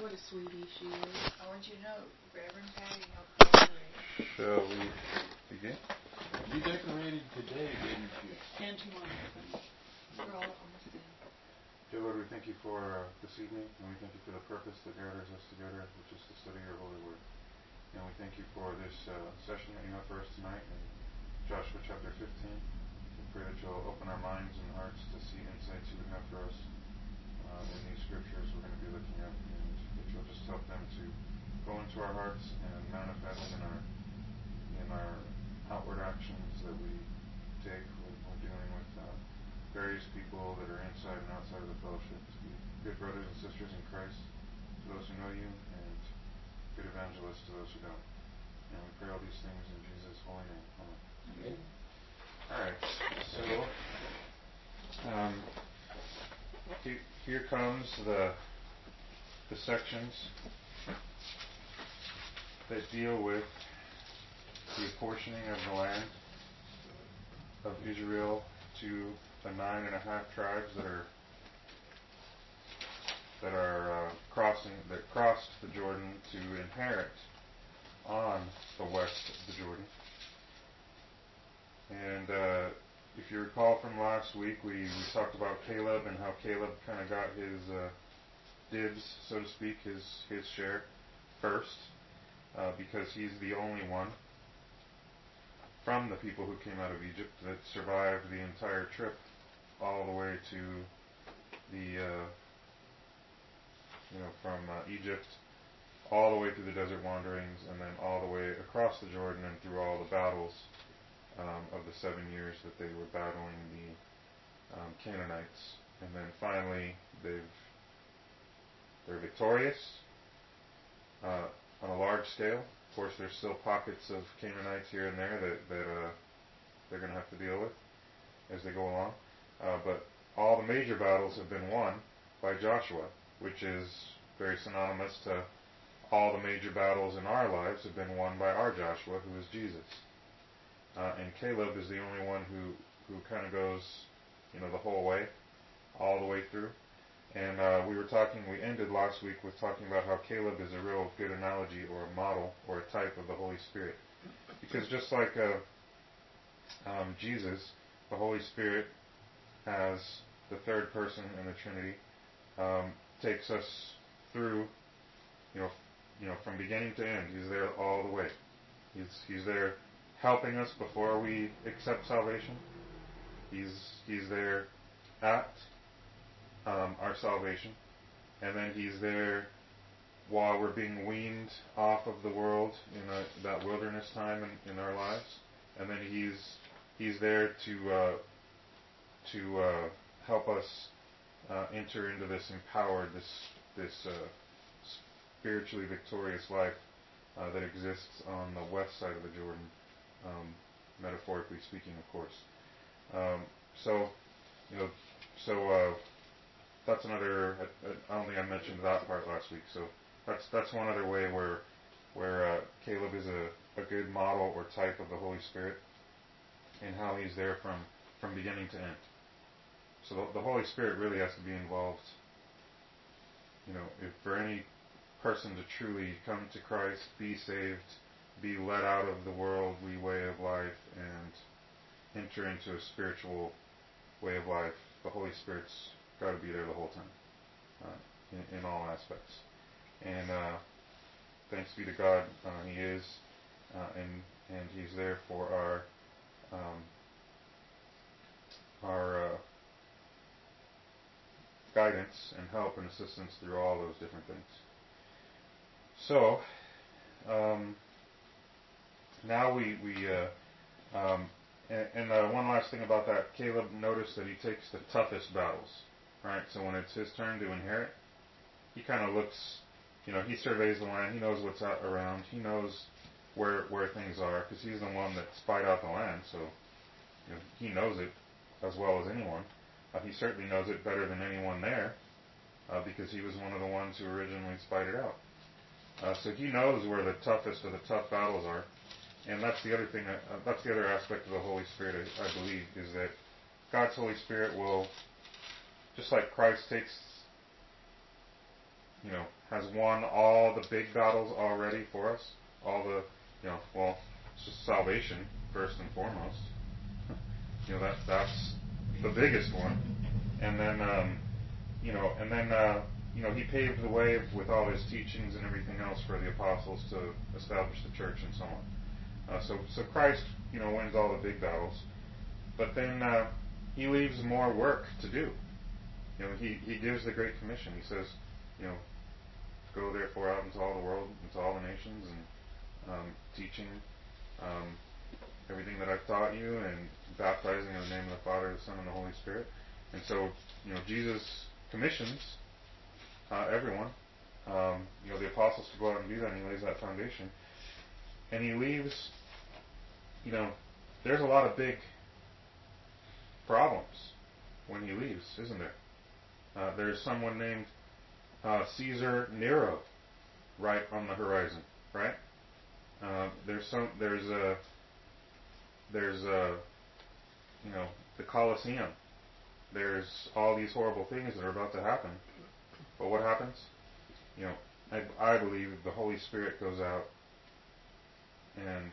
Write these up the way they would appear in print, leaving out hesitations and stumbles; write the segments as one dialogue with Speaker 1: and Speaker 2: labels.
Speaker 1: What a sweetie she is.
Speaker 2: I want you to know, Reverend Patty helped decorate.
Speaker 3: Shall we begin?
Speaker 4: You decorated today, didn't you?
Speaker 1: And tomorrow.
Speaker 2: We're all almost in.
Speaker 3: Dear Lord, we thank you for this evening, and we thank you for the purpose that gathers us together, which is to study your holy word. And we thank you for this session that you have for us tonight in Joshua chapter 15. We pray that you'll open our minds and hearts to see insights you would have for us in these scriptures we're going to be looking at, and that you'll just help them to go into our hearts and manifest in our outward actions that we take when we're dealing with various people that are inside and outside of the fellowship, to be good brothers and sisters in Christ to those who know you, and good evangelists to those who don't. And we pray all these things in Jesus' holy name. Amen. Alright, so here comes the sections that deal with the apportioning of the land of Israel to the 9.5 tribes that crossed the Jordan to inherit on the west of the Jordan. And if you recall from last week, we talked about Caleb and how Caleb kind of got his dibs, so to speak, his share first, because he's the only one from the people who came out of Egypt that survived the entire trip all the way to from Egypt all the way through the desert wanderings, and then all the way across the Jordan and through all the battles of the 7 years that they were battling the Canaanites. And then finally they're victorious on a large scale. Of course, there's still pockets of Canaanites here and there that they're going to have to deal with as they go along. But all the major battles have been won by Joshua, which is very synonymous to all the major battles in our lives have been won by our Joshua, who is Jesus. And Caleb is the only one who kind of goes, the whole way, all the way through. And we ended last week with talking about how Caleb is a real good analogy or a model or a type of the Holy Spirit. Because just like Jesus, the Holy Spirit, as the third person in the Trinity, takes us through, from beginning to end. He's there all the way. He's there helping us before we accept salvation. He's there at our salvation, and then he's there while we're being weaned off of the world in that wilderness time in our lives, and then he's there to help us enter into this empowered, this spiritually victorious life that exists on the west side of the Jordan, metaphorically speaking, of course. So that's another. I don't think I mentioned that part last week. So that's one other way where Caleb is a good model or type of the Holy Spirit, and how he's there from beginning to end. So the Holy Spirit really has to be involved. If for any person to truly come to Christ, be saved, be led out of the worldly way of life, and enter into a spiritual way of life, the Holy Spirit's got to be there the whole time, in all aspects. And thanks be to God, He is, and He's there for our guidance and help and assistance through all those different things. So now one last thing about that, Caleb noticed that he takes the toughest battles, right? So when it's his turn to inherit, he kind of looks, he surveys the land, he knows what's around, he knows where things are, because he's the one that spied out the land, so he knows it as well as anyone. He certainly knows it better than anyone there, because he was one of the ones who originally spied it out. So he knows where the toughest of the tough battles are. And that's the other thing, that's the other aspect of the Holy Spirit, I believe, is that God's Holy Spirit will, just like Christ takes has won all the big battles already for us. All the, well, it's just salvation first and foremost. That's the biggest one. And then, he paved the way with all his teachings and everything else for the apostles to establish the church and so on. So Christ, wins all the big battles. But then he leaves more work to do. He gives the Great Commission. He says, go therefore out into all the world, into all the nations, and teaching everything that I've taught you, and baptizing in the name of the Father, the Son, and the Holy Spirit. And so, Jesus commissions everyone, the apostles to go out and do that, and he lays that foundation. And he leaves, there's a lot of big problems when he leaves, isn't there? There's someone named Caesar Nero right on the horizon, right? There's the Colosseum. There's all these horrible things that are about to happen. But what happens? I believe the Holy Spirit goes out and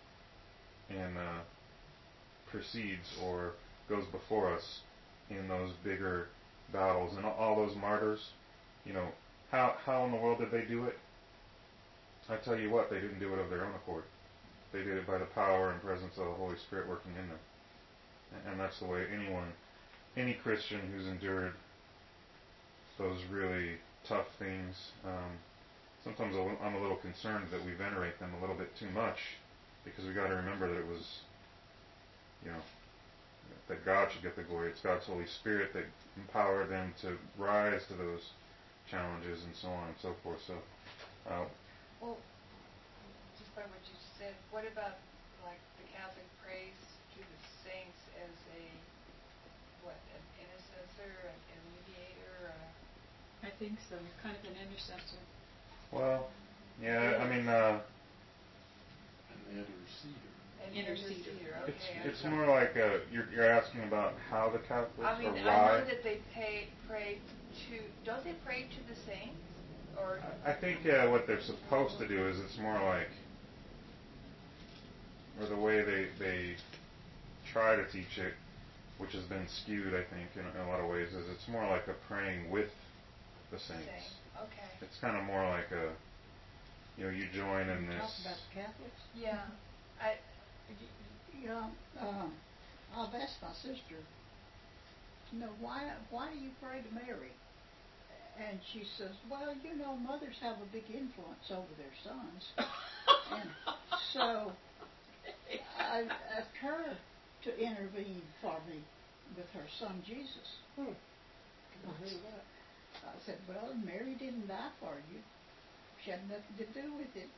Speaker 3: precedes or goes before us in those bigger battles. And all those martyrs, how in the world did they do it? I tell you what, they didn't do it of their own accord. They did it by the power and presence of the Holy Spirit working in them. And that's the way any Christian who's endured those really tough things, sometimes I'm a little concerned that we venerate them a little bit too much, because we got to remember that it was, that God should get the glory. It's God's Holy Spirit that empowered them to rise to those challenges and so on and so forth. So,
Speaker 2: Well, just by what you said, what about like the Catholic prays to the saints as an intercessor, a mediator?
Speaker 1: I think so. Kind of an intercessor.
Speaker 3: well, yeah, I mean,
Speaker 4: An interceder.
Speaker 2: An
Speaker 1: Interceder.
Speaker 2: interceder, okay.
Speaker 3: it's more like you're asking about how the Catholics
Speaker 2: I mean,
Speaker 3: or
Speaker 2: I
Speaker 3: why.
Speaker 2: know that they pray to. Don't they pray to the saints? Or
Speaker 3: I think what they're supposed to do is it's more like, or the way they try to teach it, which has been skewed, I think, in a lot of ways, is it's more like a praying with the saints.
Speaker 2: Okay.
Speaker 3: It's kind of more like you join in
Speaker 5: Talk
Speaker 3: this.
Speaker 5: about the Catholics.
Speaker 2: Yeah.
Speaker 5: I've asked my sister, why do you pray to Mary? And she says, well, mothers have a big influence over their sons. And so I asked her to intervene for me with her son Jesus. I said, well, Mary didn't die for you. She had nothing to do with it.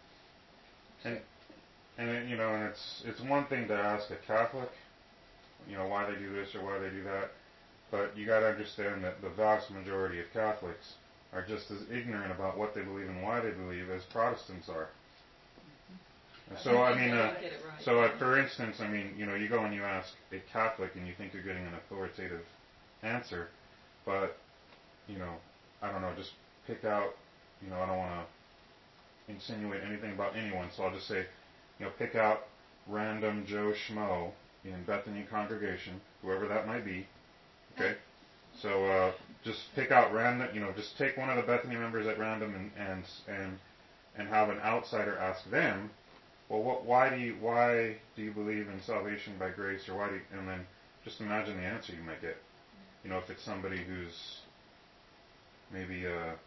Speaker 3: And it's one thing to ask a Catholic, why they do this or why they do that, but you got to understand that the vast majority of Catholics are just as ignorant about what they believe and why they believe as Protestants are. And so I mean, for instance, you go and you ask a Catholic and you think you're getting an authoritative answer, but I don't know, just pick out, I don't want to insinuate anything about anyone, so I'll just say, pick out random Joe Schmo in Bethany congregation, whoever that might be, okay? So just pick out random, just take one of the Bethany members at random and have an outsider ask them, well, why do you believe in salvation by grace, or and then just imagine the answer you might get. If it's somebody who's maybe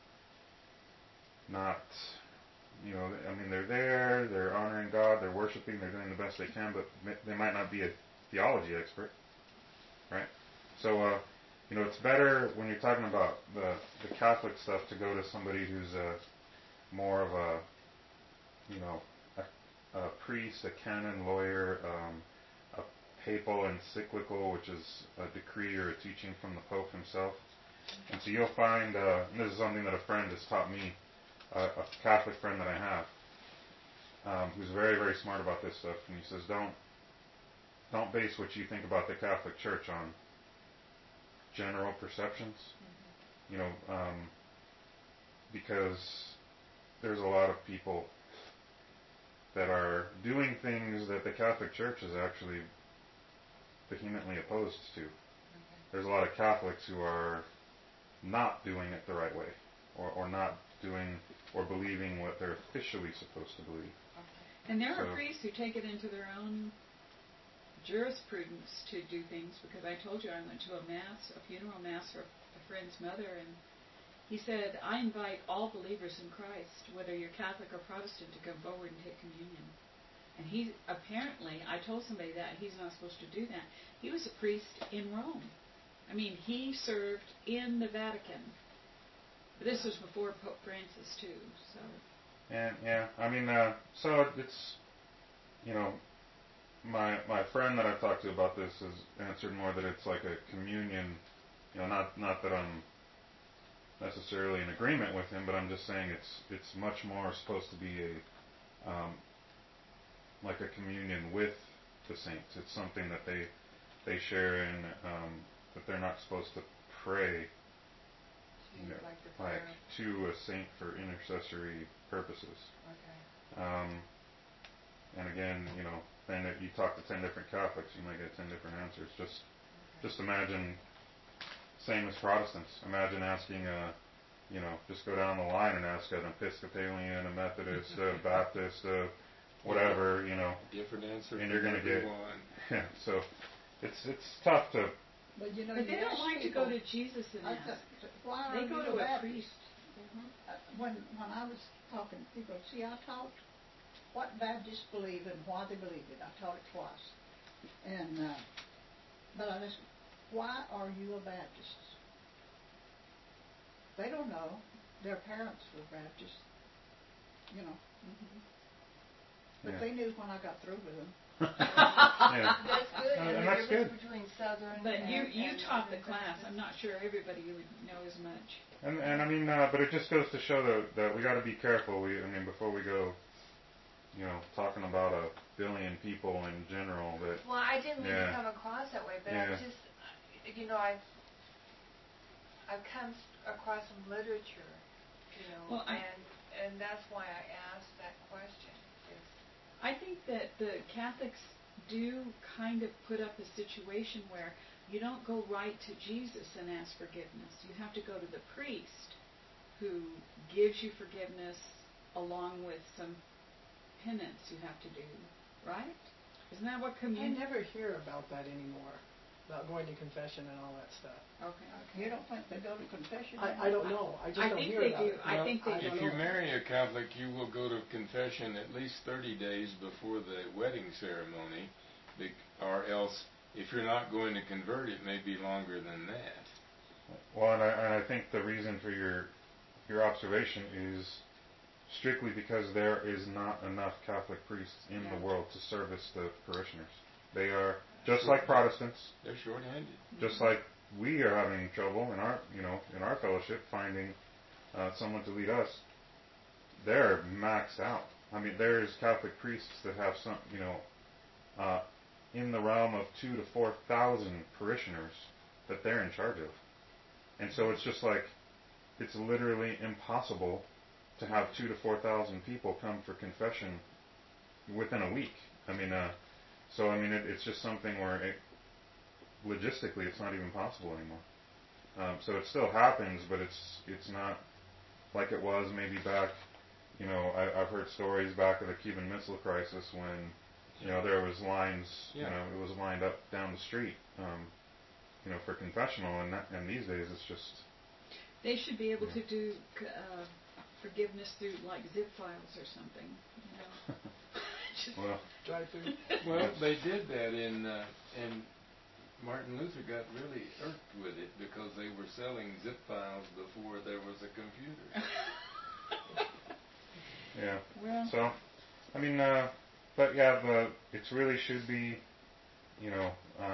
Speaker 3: not, they're there, they're honoring God, they're worshiping, they're doing the best they can, but they might not be a theology expert, right? So, it's better when you're talking about the Catholic stuff to go to somebody who's more of a priest, a canon lawyer, a papal encyclical, which is a decree or a teaching from the Pope himself. And so you'll find, and this is something that a friend has taught me, a Catholic friend that I have, who's very, very smart about this stuff, and he says, don't base what you think about the Catholic Church on general perceptions. because there's a lot of people that are doing things that the Catholic Church is actually vehemently opposed to. There's a lot of Catholics who are not doing it the right way, or not doing or believing what they're officially supposed to believe.
Speaker 1: And there are
Speaker 3: So-
Speaker 1: priests who take it into their own jurisprudence to do things, because I told you I went to a funeral mass for a friend's mother, and he said, I invite all believers in Christ, whether you're Catholic or Protestant, to come forward and take communion. And he, apparently, I told somebody that, he's not supposed to do that. He was a priest in Rome. I mean, he served in the Vatican. But this was before Pope Francis, too, so...
Speaker 3: And yeah, I mean, so it's, you know, my friend that I've talked to about this has answered more that it's like a communion, you know, not that I'm necessarily in agreement with him, but I'm just saying it's much more supposed to be a like a communion with the saints. It's something that they share in, that they're not supposed to pray, you know,
Speaker 2: Like the
Speaker 3: like
Speaker 2: prayer.
Speaker 3: to a saint for intercessory purposes.
Speaker 2: Okay.
Speaker 3: And again, you know, then if you talk to 10 different Catholics, you might get 10 different answers. Just imagine, same as Protestants. Imagine asking you know, just go down the line and ask an Episcopalian, a Methodist, a Baptist, whatever, you know.
Speaker 4: Different answer.
Speaker 3: And you're
Speaker 4: from
Speaker 3: going to get,
Speaker 4: everyone.
Speaker 3: yeah, so it's tough to,
Speaker 5: But you know,
Speaker 1: But they
Speaker 5: you
Speaker 1: don't
Speaker 5: ask
Speaker 1: like to
Speaker 5: people,
Speaker 1: go to Jesus and
Speaker 5: I
Speaker 1: ask.
Speaker 5: thought, why
Speaker 1: They
Speaker 5: are
Speaker 1: go
Speaker 5: you
Speaker 1: to a
Speaker 5: Baptist?
Speaker 1: priest.
Speaker 5: When I was talking to people, see, I taught what Baptists believe and why they believe it. I taught it twice. And, but I asked, why are you a Baptist? They don't know. Their parents were Baptists, you know. But
Speaker 3: yeah.
Speaker 5: they knew when I got through with them.
Speaker 3: Yeah.
Speaker 2: That's good.
Speaker 3: And
Speaker 2: And the
Speaker 3: that's
Speaker 2: difference
Speaker 3: good.
Speaker 2: between Southern
Speaker 1: But
Speaker 2: and...
Speaker 1: you
Speaker 2: and
Speaker 1: taught the
Speaker 2: Northern
Speaker 1: class.
Speaker 2: Baptist.
Speaker 1: I'm not sure everybody would know as much.
Speaker 3: And I mean, but it just goes to show that we got to be careful. I mean, before we go, you know, talking about 1 billion people in general, that
Speaker 2: Well, I didn't mean
Speaker 3: Yeah.
Speaker 2: to come across that way, but
Speaker 3: Yeah.
Speaker 2: I just, you know, I've come across some literature, you know,
Speaker 1: Well,
Speaker 2: and that's why I asked that question.
Speaker 1: I think that the Catholics do kind of put up a situation where you don't go right to Jesus and ask forgiveness. You have to go to the priest who gives you forgiveness along with some penance you have to do, right? Isn't that what
Speaker 6: I
Speaker 1: communion...
Speaker 6: never hear about that anymore, about going to confession and all that stuff.
Speaker 1: Okay.
Speaker 5: You don't think they go to confession?
Speaker 6: I don't know. I just
Speaker 1: I
Speaker 6: don't
Speaker 1: think
Speaker 6: hear
Speaker 1: they
Speaker 6: about
Speaker 1: do.
Speaker 6: it.
Speaker 1: I think they
Speaker 6: I
Speaker 1: do.
Speaker 6: don't
Speaker 4: If you
Speaker 6: know.
Speaker 4: marry a Catholic, you will go to confession at least 30 days before the wedding ceremony, or else, if you're not going to convert, it may be longer than that.
Speaker 3: well, and I think the reason for your observation is strictly because there is not enough Catholic priests in
Speaker 1: Yeah.
Speaker 3: the world to service the parishioners. They are just like Protestants,
Speaker 4: They're short-handed.
Speaker 3: just like we are having trouble in our fellowship finding someone to lead us. They're maxed out. I mean, there's Catholic priests that have some, you know, in the realm of 2,000 to 4,000 parishioners that they're in charge of, and so it's just like it's literally impossible to have 2,000 to 4,000 people come for confession within a week. I mean, so I mean, it's just something where logistically it's not even possible anymore. So it still happens, but it's not like it was maybe back. You know, I've heard stories back of the Cuban Missile Crisis when, you know, there was lines.
Speaker 4: Yeah.
Speaker 3: You know, it was lined up down the street. You know, for confessional, and these days it's just.
Speaker 1: They should be able to do forgiveness through, like, zip files or something, you know. Just-
Speaker 3: Well,
Speaker 6: Drive through.
Speaker 4: Well, they did that and Martin Luther got really irked with it because they were selling zip files before there was a computer.
Speaker 3: yeah.
Speaker 1: Well,
Speaker 3: So, I mean, but yeah, it really should be, you know,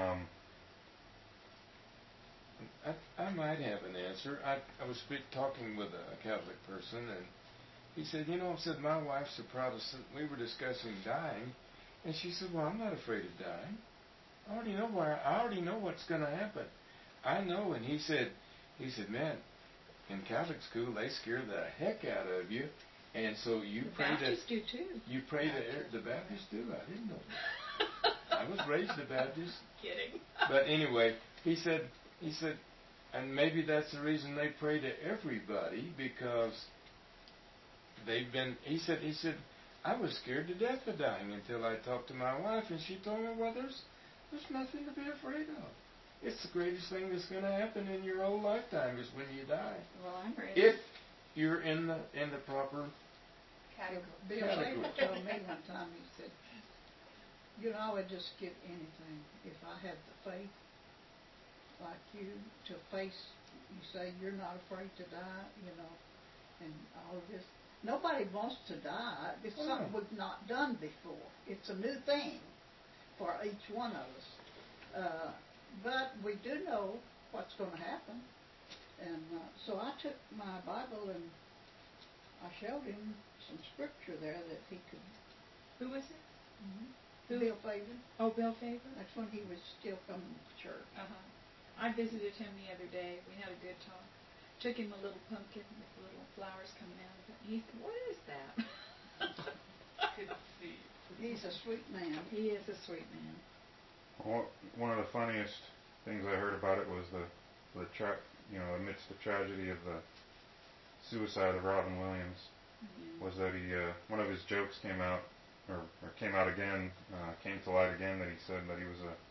Speaker 4: I might have an answer. I was talking with a Catholic person, and he said, you know, I said, my wife's a Protestant. We were discussing dying, and she said, well, I'm not afraid of dying. I already know what's going to happen. I know. And he said, man, in Catholic school, they scare the heck out of you, and so you
Speaker 1: The
Speaker 4: pray to.
Speaker 1: Baptists do too.
Speaker 4: You pray to the Baptists do. I didn't know that. I was raised a Baptist.
Speaker 1: Kidding.
Speaker 4: But anyway, he said, and maybe that's the reason they pray to everybody, because they've been. He said, I was scared to death of dying until I talked to my wife, and she told me, well, there's nothing to be afraid of. It's the greatest thing that's going to happen in your whole lifetime is when you die.
Speaker 1: Well, I'm ready.
Speaker 4: If you're in the proper
Speaker 5: Bill Shaver told me one time, he said, I would just get anything if I had the faith like you to face, you say you're not afraid to die, and all of this. Nobody wants to die. It's something we've not done before. It's a new thing for each one of us. But we do know what's going to happen. And so I took my Bible and I showed him some scripture there that he could.
Speaker 1: Who was it?
Speaker 5: Mm-hmm. Bill Faber.
Speaker 1: Oh, Bill Faber?
Speaker 5: That's when he was still coming to church.
Speaker 1: Uh-huh. I visited him the other day. We had a good talk. Took him a little pumpkin with little flowers coming out of it. He said, what is that?
Speaker 2: Couldn't see.
Speaker 5: He's a sweet man.
Speaker 1: He is a sweet man.
Speaker 3: Well, one of the funniest things I heard about it was amidst the tragedy of the suicide of Robin Williams, was that one of his jokes came out again, came to light again, that he said that he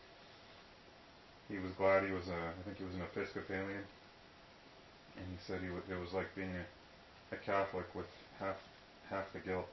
Speaker 3: was glad he was I think he was an Episcopalian, and he said it was like being a Catholic with half the guilt.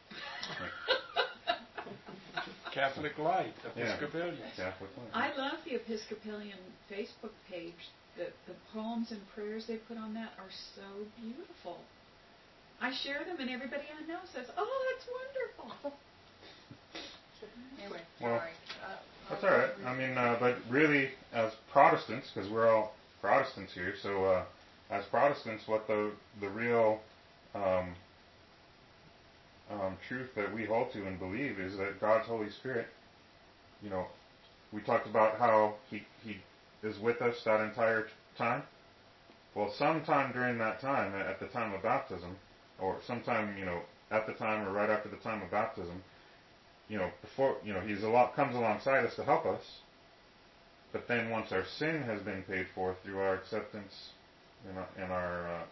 Speaker 4: Catholic light, Episcopalian.
Speaker 3: Yeah, Catholic light.
Speaker 1: I love the Episcopalian Facebook page. The poems and prayers they put on that are so beautiful. I share them, and everybody I know says, "Oh, that's wonderful."
Speaker 2: Anyway,
Speaker 3: Well,
Speaker 2: sorry.
Speaker 3: That's all right. I mean, but really, as Protestants, because we're all Protestants here, so as Protestants, what the real truth that we hold to and believe is that God's Holy Spirit, we talked about how He is with us that entire time. Well, sometime during that time, at the time of baptism, or sometime, at the time or right after the time of baptism, before, He's comes alongside us to help us. But then once our sin has been paid for through our acceptance and our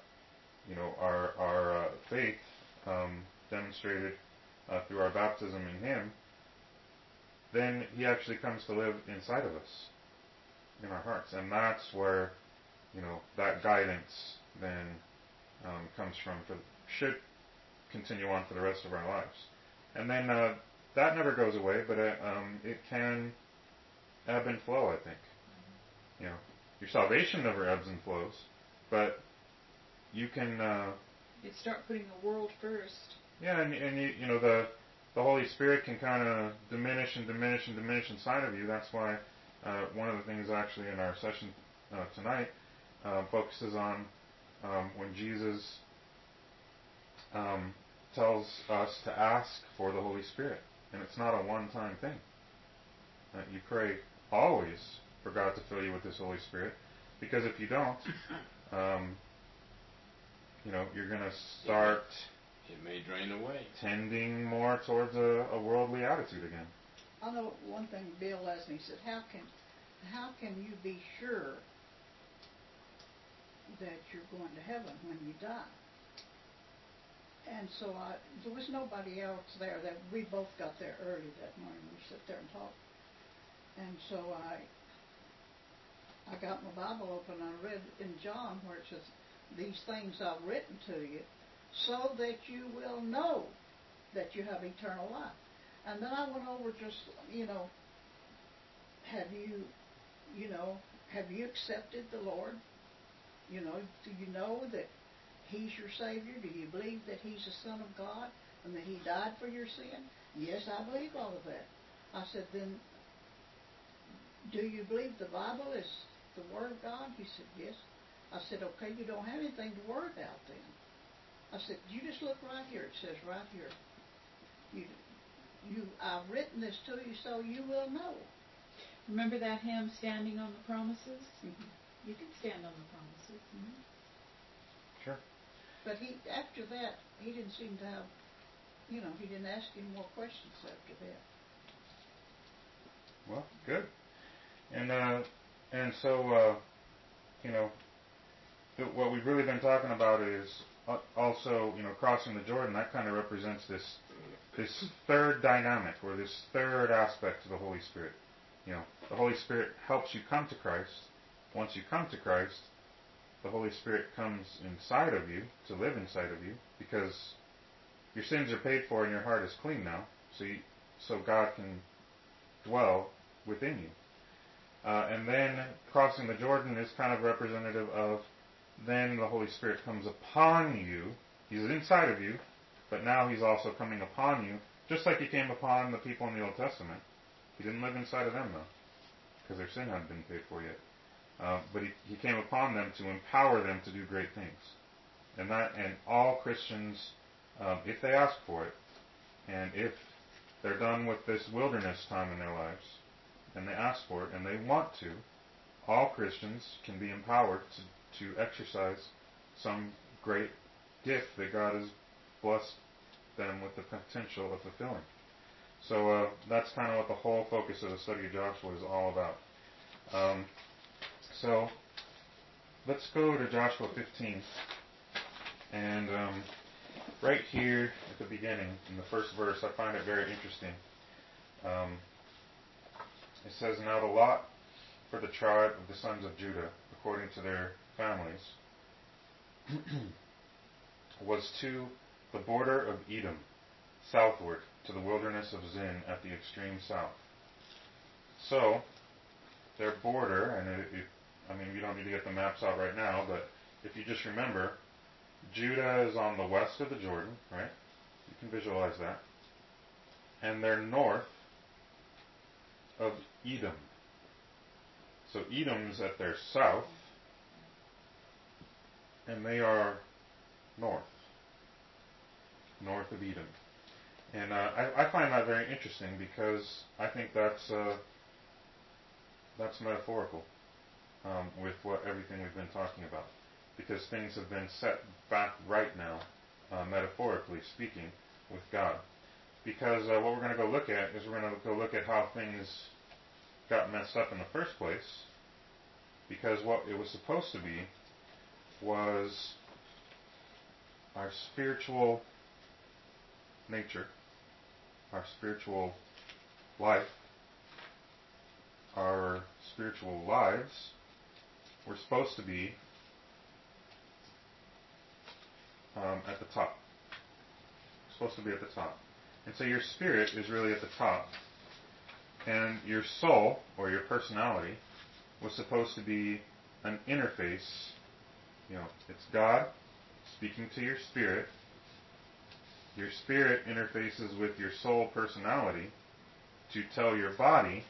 Speaker 3: faith demonstrated through our baptism in Him, then He actually comes to live inside of us, in our hearts. And that's where, that guidance then comes from, should continue on for the rest of our lives. And then that never goes away, but it can ebb and flow, I think. Your salvation never ebbs and flows, but you can...
Speaker 1: You start putting the world first.
Speaker 3: Yeah, and the Holy Spirit can kind of diminish and diminish and diminish inside of you. That's why one of the things actually in our session tonight focuses on when Jesus tells us to ask for the Holy Spirit. And it's not a one-time thing. You pray always for God to fill you with His Holy Spirit, because if you don't, you're going to start...
Speaker 4: It may drain away.
Speaker 3: Tending more towards a worldly attitude again.
Speaker 5: I know one thing Bill asked me, he said, how can you be sure that you're going to heaven when you die? And so there was nobody else there. That we both got there early that morning. We sat there and talked. And so I got my Bible open and I read in John where it says, these things I've written to you so that you will know that you have eternal life. And then I went over just, have you accepted the Lord? Do you know that He's your Savior? Do you believe that He's the Son of God and that He died for your sin? Yes, I believe all of that. I said, then, do you believe the Bible is the Word of God? He said, yes. I said, okay, you don't have anything to worry about then. I said, you just look right here. It says right here. I've written this to you so you will know.
Speaker 1: Remember that hymn, Standing on the Promises?
Speaker 5: Mm-hmm.
Speaker 1: You can stand on the promises.
Speaker 3: Sure.
Speaker 5: But after that, he didn't seem to have, he didn't ask any more questions after that.
Speaker 3: Well, good. And so, what we've really been talking about is also, crossing the Jordan. That kind of represents this third dynamic, or this third aspect of the Holy Spirit. The Holy Spirit helps you come to Christ. Once you come to Christ, the Holy Spirit comes inside of you, to live inside of you, because your sins are paid for and your heart is clean now, so God can dwell within you. And then crossing the Jordan is kind of representative of then the Holy Spirit comes upon you. He's inside of you, but now He's also coming upon you, just like He came upon the people in the Old Testament. He didn't live inside of them, though, because their sin hadn't been paid for yet. But he came upon them to empower them to do great things. And all Christians, if they ask for it, and if they're done with this wilderness time in their lives, and they ask for it, and they want to, all Christians can be empowered to exercise some great gift that God has blessed them with the potential of fulfilling. So that's kind of what the whole focus of the study of Joshua is all about. So let's go to Joshua 15. And right here at the beginning, in the first verse, I find it very interesting. It says, "Now the lot for the tribe of the sons of Judah, according to their families, was to the border of Edom, southward to the wilderness of Zin at the extreme south." So, their border, and you don't need to get the maps out right now, but if you just remember, Judah is on the west of the Jordan, right? You can visualize that. And they're north of Edom. So Edom's at their south, and they are north of Edom. And I find that very interesting, because I think that's metaphorical with everything we've been talking about, because things have been set back right now, metaphorically speaking, with God. Because what we're going to go look at is we're going to go look at how things got messed up in the first place, because what it was supposed to be was our spiritual nature, our spiritual life, our spiritual lives were supposed to be at the top. Supposed to be at the top. And so your spirit is really at the top. And your soul, or your personality, was supposed to be an interface. It's God speaking to your spirit. Your spirit interfaces with your soul personality to tell your body,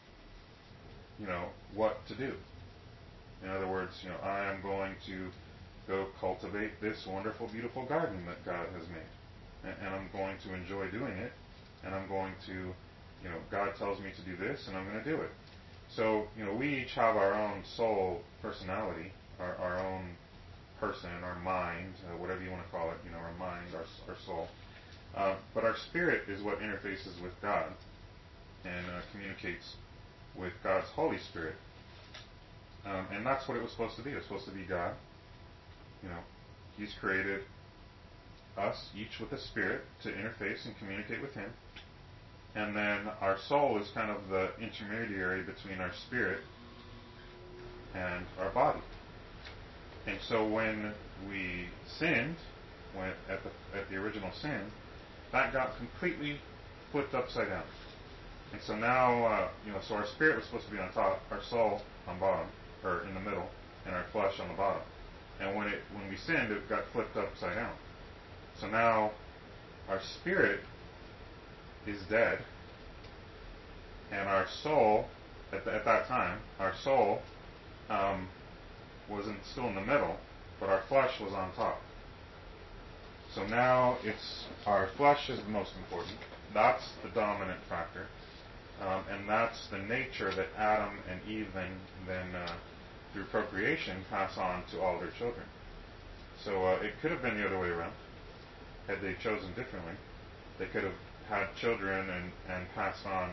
Speaker 3: what to do. In other words, I am going to go cultivate this wonderful, beautiful garden that God has made. And I'm going to enjoy doing it. And I'm going to, God tells me to do this, and I'm going to do it. So, we each have our own soul personality, our own person, our mind, whatever you want to call it, our mind, our soul. But our spirit is what interfaces with God and communicates with God's Holy Spirit. And that's what it was supposed to be. It was supposed to be God. He's created us, each with a spirit, to interface and communicate with Him. And then our soul is kind of the intermediary between our spirit and our body. And so when we sinned, at the original sin, that got completely flipped upside down. And so now, so our spirit was supposed to be on top, our soul on bottom, or in the middle, and our flesh on the bottom. And when we sinned, it got flipped upside down. So now our spirit is dead, and our soul, at that time, our soul wasn't still in the middle, but our flesh was on top. So now our flesh is the most important. That's the dominant factor. And that's the nature that Adam and Eve then through procreation pass on to all their children. So it could have been the other way around. Had they chosen differently, they could have had children and passed on,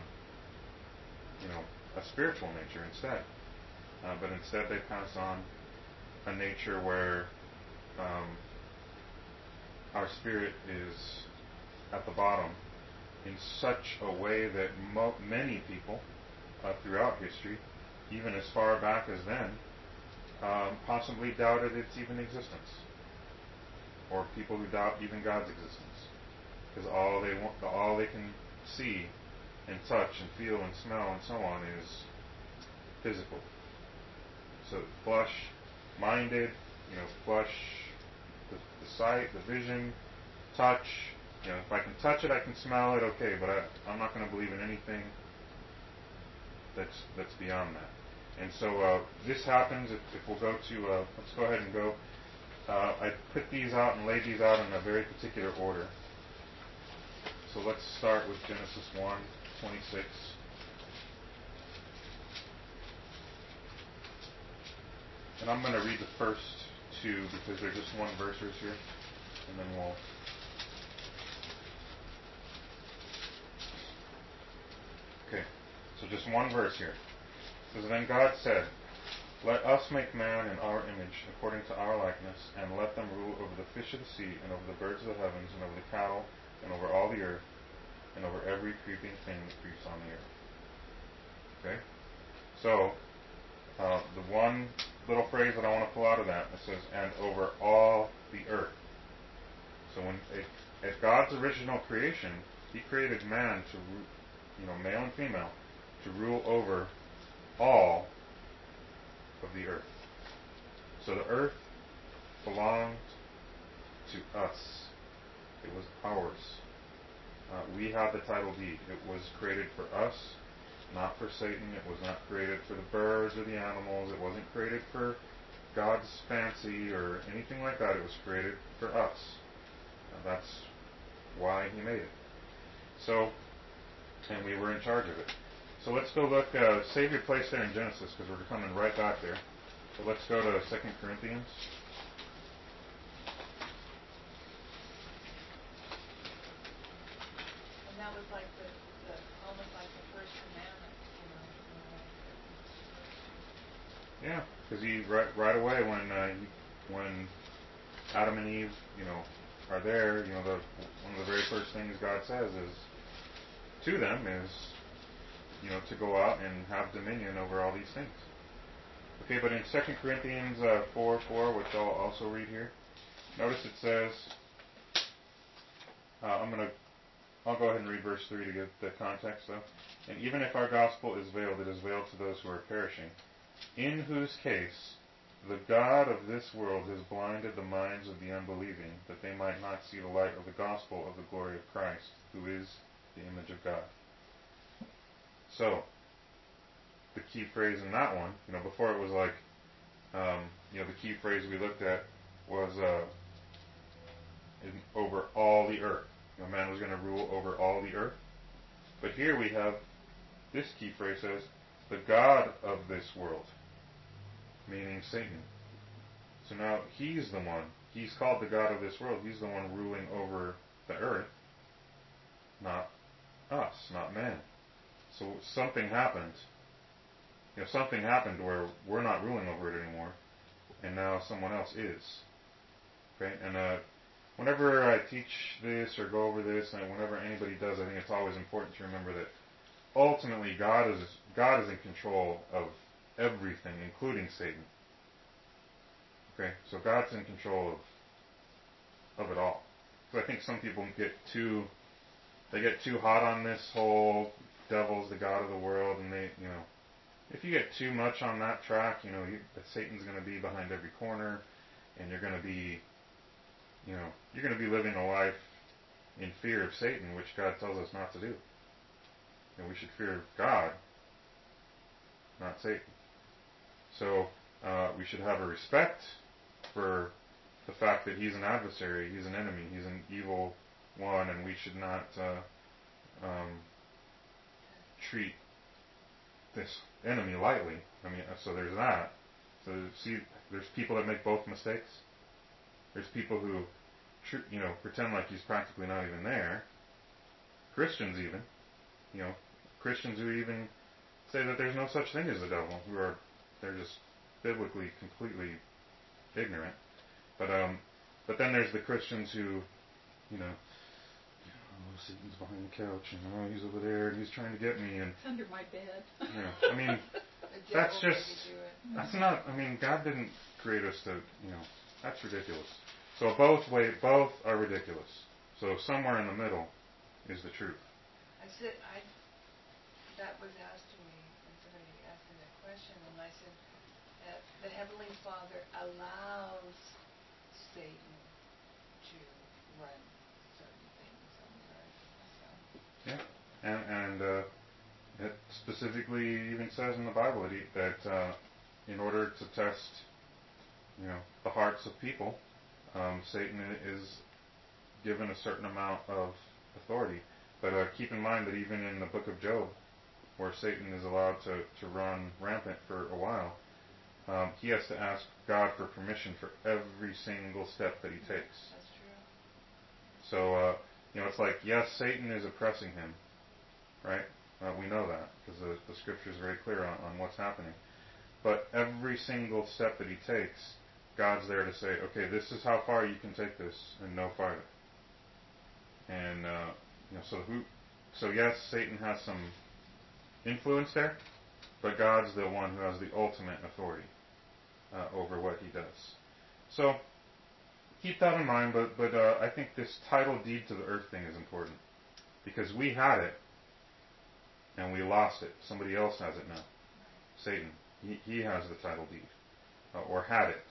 Speaker 3: a spiritual nature instead. But instead they pass on a nature where our spirit is at the bottom in such a way that many people throughout history, even as far back as then, possibly doubted its even existence, or people who doubt even God's existence, because all they can see and touch and feel and smell and so on is physical. So flesh-minded, flesh, the sight, the vision, touch. If I can touch it, I can smell it, okay, but I'm not going to believe in anything that's beyond that. And so this happens if we'll go to, let's go ahead and go. I put these out and laid these out in a very particular order. So let's start with Genesis 1:26. And I'm going to read the first two because they're just one verses here, and then we'll. Okay, so just one verse here. It says, "Then God said, Let us make man in our image, according to our likeness, and let them rule over the fish of the sea, and over the birds of the heavens, and over the cattle, and over all the earth, and over every creeping thing that creeps on the earth." Okay? So, the one little phrase that I want to pull out of that, it says, "and over all the earth." So at God's original creation, He created man to, male and female, to rule over all of the earth. So the earth belonged to us. It was ours. We had the title deed. It was created for us, not for Satan. It was not created for the birds or the animals. It wasn't created for God's fancy or anything like that. It was created for us. That's why He made it. So, and we were in charge of it. So let's go look, save your place there in Genesis because we're coming right back there. So let's go to 2 Corinthians.
Speaker 2: And that was like the almost like the first commandment,
Speaker 3: Yeah, because He right away when Adam and Eve, are there, one of the very first things God says is to them is, to go out and have dominion over all these things. Okay, but in 2 Corinthians 4:4, which I'll also read here, notice it says, I'll go ahead and read verse 3 to get the context though. "And even if our gospel is veiled, it is veiled to those who are perishing, in whose case the God of this world has blinded the minds of the unbelieving, that they might not see the light of the gospel of the glory of Christ, who is the image of God." So, the key phrase in that one, before it was like, the key phrase we looked at was over all the earth. Man was going to rule over all the earth. But here we have this key phrase says, the God of this world, meaning Satan. So now he's the one. He's called the God of this world. He's the one ruling over the earth, not us, not man. So something happened. Something happened where we're not ruling over it anymore, and now someone else is. Okay, and whenever I teach this or go over this, and whenever anybody does, I think it's always important to remember that ultimately God is in control of everything, including Satan. Okay, so God's in control of it all. So I think some people get too hot on this whole devil's the God of the world, and they, if you get too much on that track, Satan's going to be behind every corner, and you're going to be living a life in fear of Satan, which God tells us not to do. And we should fear God, not Satan. So we should have a respect for the fact that he's an adversary, he's an enemy, he's an evil one, and we should not treat this enemy lightly. So there's that. So see, there's people that make both mistakes. There's people who, pretend like he's practically not even there. Christians even, Christians who even say that there's no such thing as the devil, they're just biblically completely ignorant. But then there's the Christians who, Satan's behind the couch, and he's over there, and he's trying to get me, and
Speaker 1: it's under my bed.
Speaker 3: I mean, that's not. I mean, God didn't create us to, that's ridiculous. So both are ridiculous. So somewhere in the middle is the truth.
Speaker 2: That was asked to me, and somebody asked me that question, and I said that the Heavenly Father allows Satan to run certain things on the earth. So.
Speaker 3: Yeah, and it specifically even says in the Bible that in order to test, the hearts of people, Satan is given a certain amount of authority. But keep in mind that even in the book of Job, where Satan is allowed to run rampant for a while, he has to ask God for permission for every single step that he takes.
Speaker 2: That's true.
Speaker 3: So, it's like, yes, Satan is oppressing him, right? We know that, because the scripture is very clear on what's happening. But every single step that he takes, God's there to say, okay, this is how far you can take this, and no farther. And, so yes, Satan has some influence there, but God's the one who has the ultimate authority over what he does. So keep that in mind, but I think this title deed to the earth thing is important, because we had it and we lost it. Somebody else has it now. Satan. He has the title deed, or had it.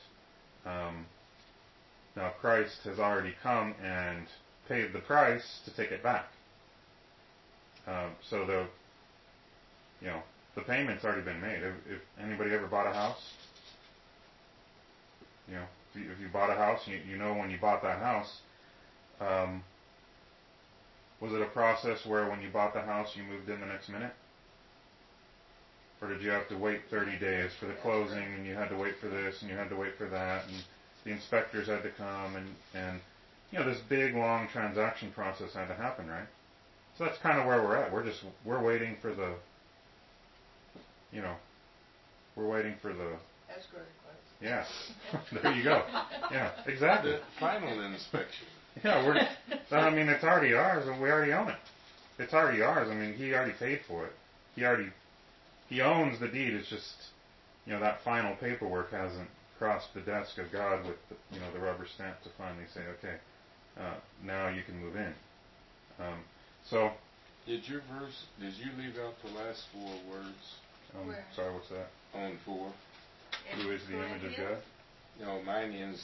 Speaker 3: Now Christ has already come and paid the price to take it back. So the payment's already been made. If anybody ever bought a house, if you bought a house, when you bought that house, was it a process where when you bought the house, you moved in the next minute? Or did you have to wait 30 days for the closing, and you had to wait for this, and you had to wait for that, and the inspectors had to come, and this big, long transaction process had to happen, right? So that's kind of where we're at. We're waiting for the, we're waiting for the...
Speaker 2: Escrow to close.
Speaker 3: Yeah. There you go. Yeah, exactly.
Speaker 4: The final inspection.
Speaker 3: Yeah, it's already ours, and we already own it. It's already ours. He already paid for it. He owns the deed. It's just, that final paperwork hasn't crossed the desk of God with, the rubber stamp to finally say, okay, now you can move in. So.
Speaker 4: Did you leave out the last 4 words?
Speaker 2: Where?
Speaker 3: Sorry, what's that?
Speaker 4: On 4.
Speaker 3: Who is the image of God?
Speaker 4: No, mine is,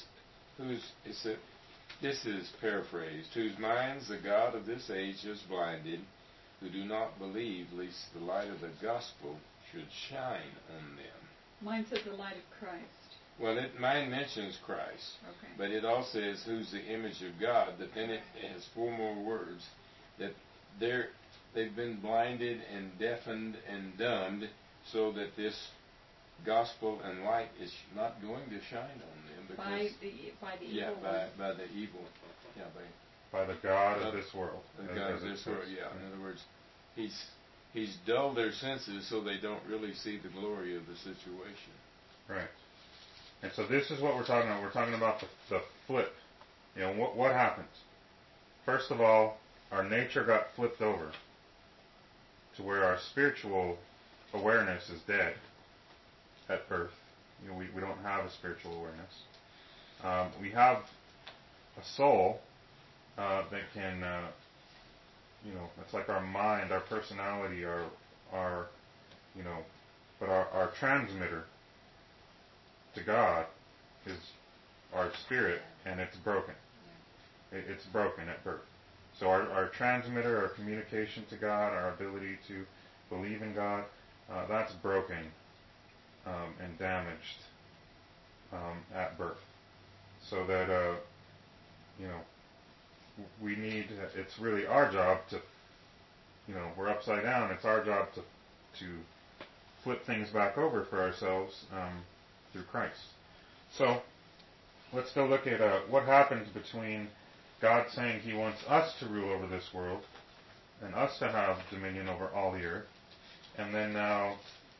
Speaker 4: this is paraphrased, whose minds the God of this age has blinded, who do not believe, lest the light of the gospel should shine on them.
Speaker 1: Mine says the light of Christ.
Speaker 4: Well, mine mentions Christ,
Speaker 1: okay.
Speaker 4: But it also says who's the image of God, but then it has 4 more words, that they've been blinded and deafened and dumbed, so that this gospel and light is not going to shine on them because
Speaker 1: by the evil
Speaker 4: by the evil,
Speaker 3: by the God of this world.
Speaker 4: The God of this world, yeah. In other words, he's dulled their senses so they don't really see the glory of the situation.
Speaker 3: Right. And so this is what we're talking about. We're talking about the flip. What happens? First of all, our nature got flipped over to where our spiritual awareness is dead at birth. We don't have a spiritual awareness. We have a soul that can, it's like our mind, our personality, our but our transmitter to God is our spirit, and it's broken. It's broken at birth. So our transmitter, our communication to God, our ability to believe in God, that's broken and damaged at birth. So that, we need, it's really our job to, we're upside down. It's our job to flip things back over for ourselves through Christ. So, let's go look at what happens between God saying He wants us to rule over this world and us to have dominion over all the earth, and then now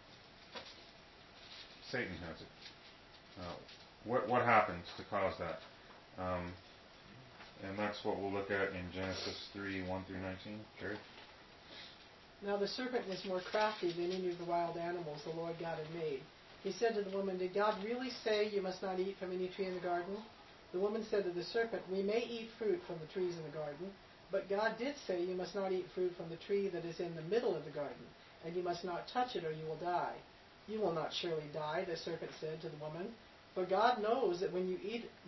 Speaker 3: Satan has it. What happens to cause that? And that's what we'll look at in Genesis 3, 1 through 19. Jerry?
Speaker 6: Now the serpent was more crafty than any of the wild animals the Lord God had made. He said to the woman, "Did God really say you must not eat from any tree in the garden?" The woman said to the serpent, "We may eat fruit from the trees in the garden, but God did say you must not eat fruit from the tree that is in the middle of the garden, and you must not touch it or you will die." "You will not surely die," the serpent said to the woman, "for God knows that when you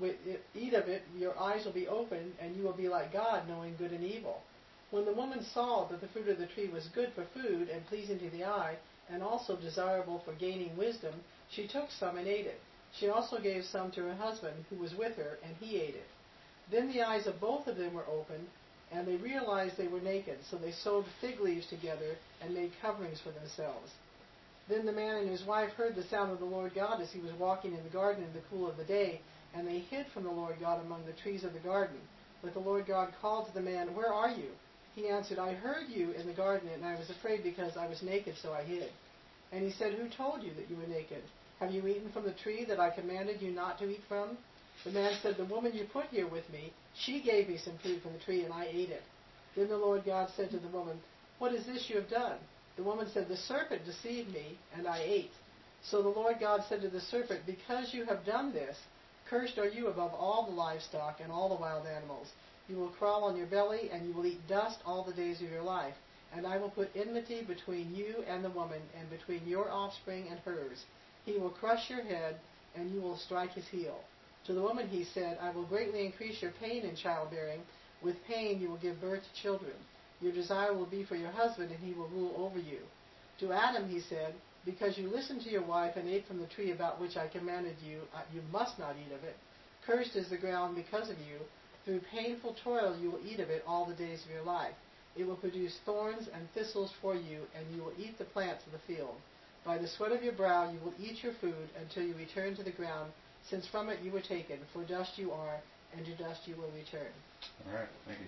Speaker 6: eat of it, your eyes will be opened, and you will be like God, knowing good and evil." When the woman saw that the fruit of the tree was good for food and pleasing to the eye, and also desirable for gaining wisdom, she took some and ate it. She also gave some to her husband, who was with her, and he ate it. Then the eyes of both of them were opened, and they realized they were naked, so they sewed fig leaves together and made coverings for themselves. Then the man and his wife heard the sound of the Lord God as he was walking in the garden in the cool of the day, and they hid from the Lord God among the trees of the garden. But the Lord God called to the man, "Where are you?" He answered, "I heard you in the garden, and I was afraid because I was naked, so I hid." And he said, "Who told you that you were naked? Have you eaten from the tree that I commanded you not to eat from?" The man said, "The woman you put here with me, she gave me some fruit from the tree, and I ate it." Then the Lord God said to the woman, "What is this you have done?" The woman said, "The serpent deceived me, and I ate." So the Lord God said to the serpent, "Because you have done this, cursed are you above all the livestock and all the wild animals. You will crawl on your belly, and you will eat dust all the days of your life. And I will put enmity between you and the woman, and between your offspring and hers. He will crush your head, and you will strike his heel." To the woman he said, "I will greatly increase your pain in childbearing. With pain you will give birth to children. Your desire will be for your husband, and he will rule over you." To Adam he said, "Because you listened to your wife and ate from the tree about which I commanded you, you must not eat of it. Cursed is the ground because of you. Through painful toil you will eat of it all the days of your life. It will produce thorns and thistles for you, and you will eat the plants of the field. By the sweat of your brow you will eat your food until you return to the ground, since from it you were taken. For dust you are, and to dust you will return."
Speaker 3: All right, thank you.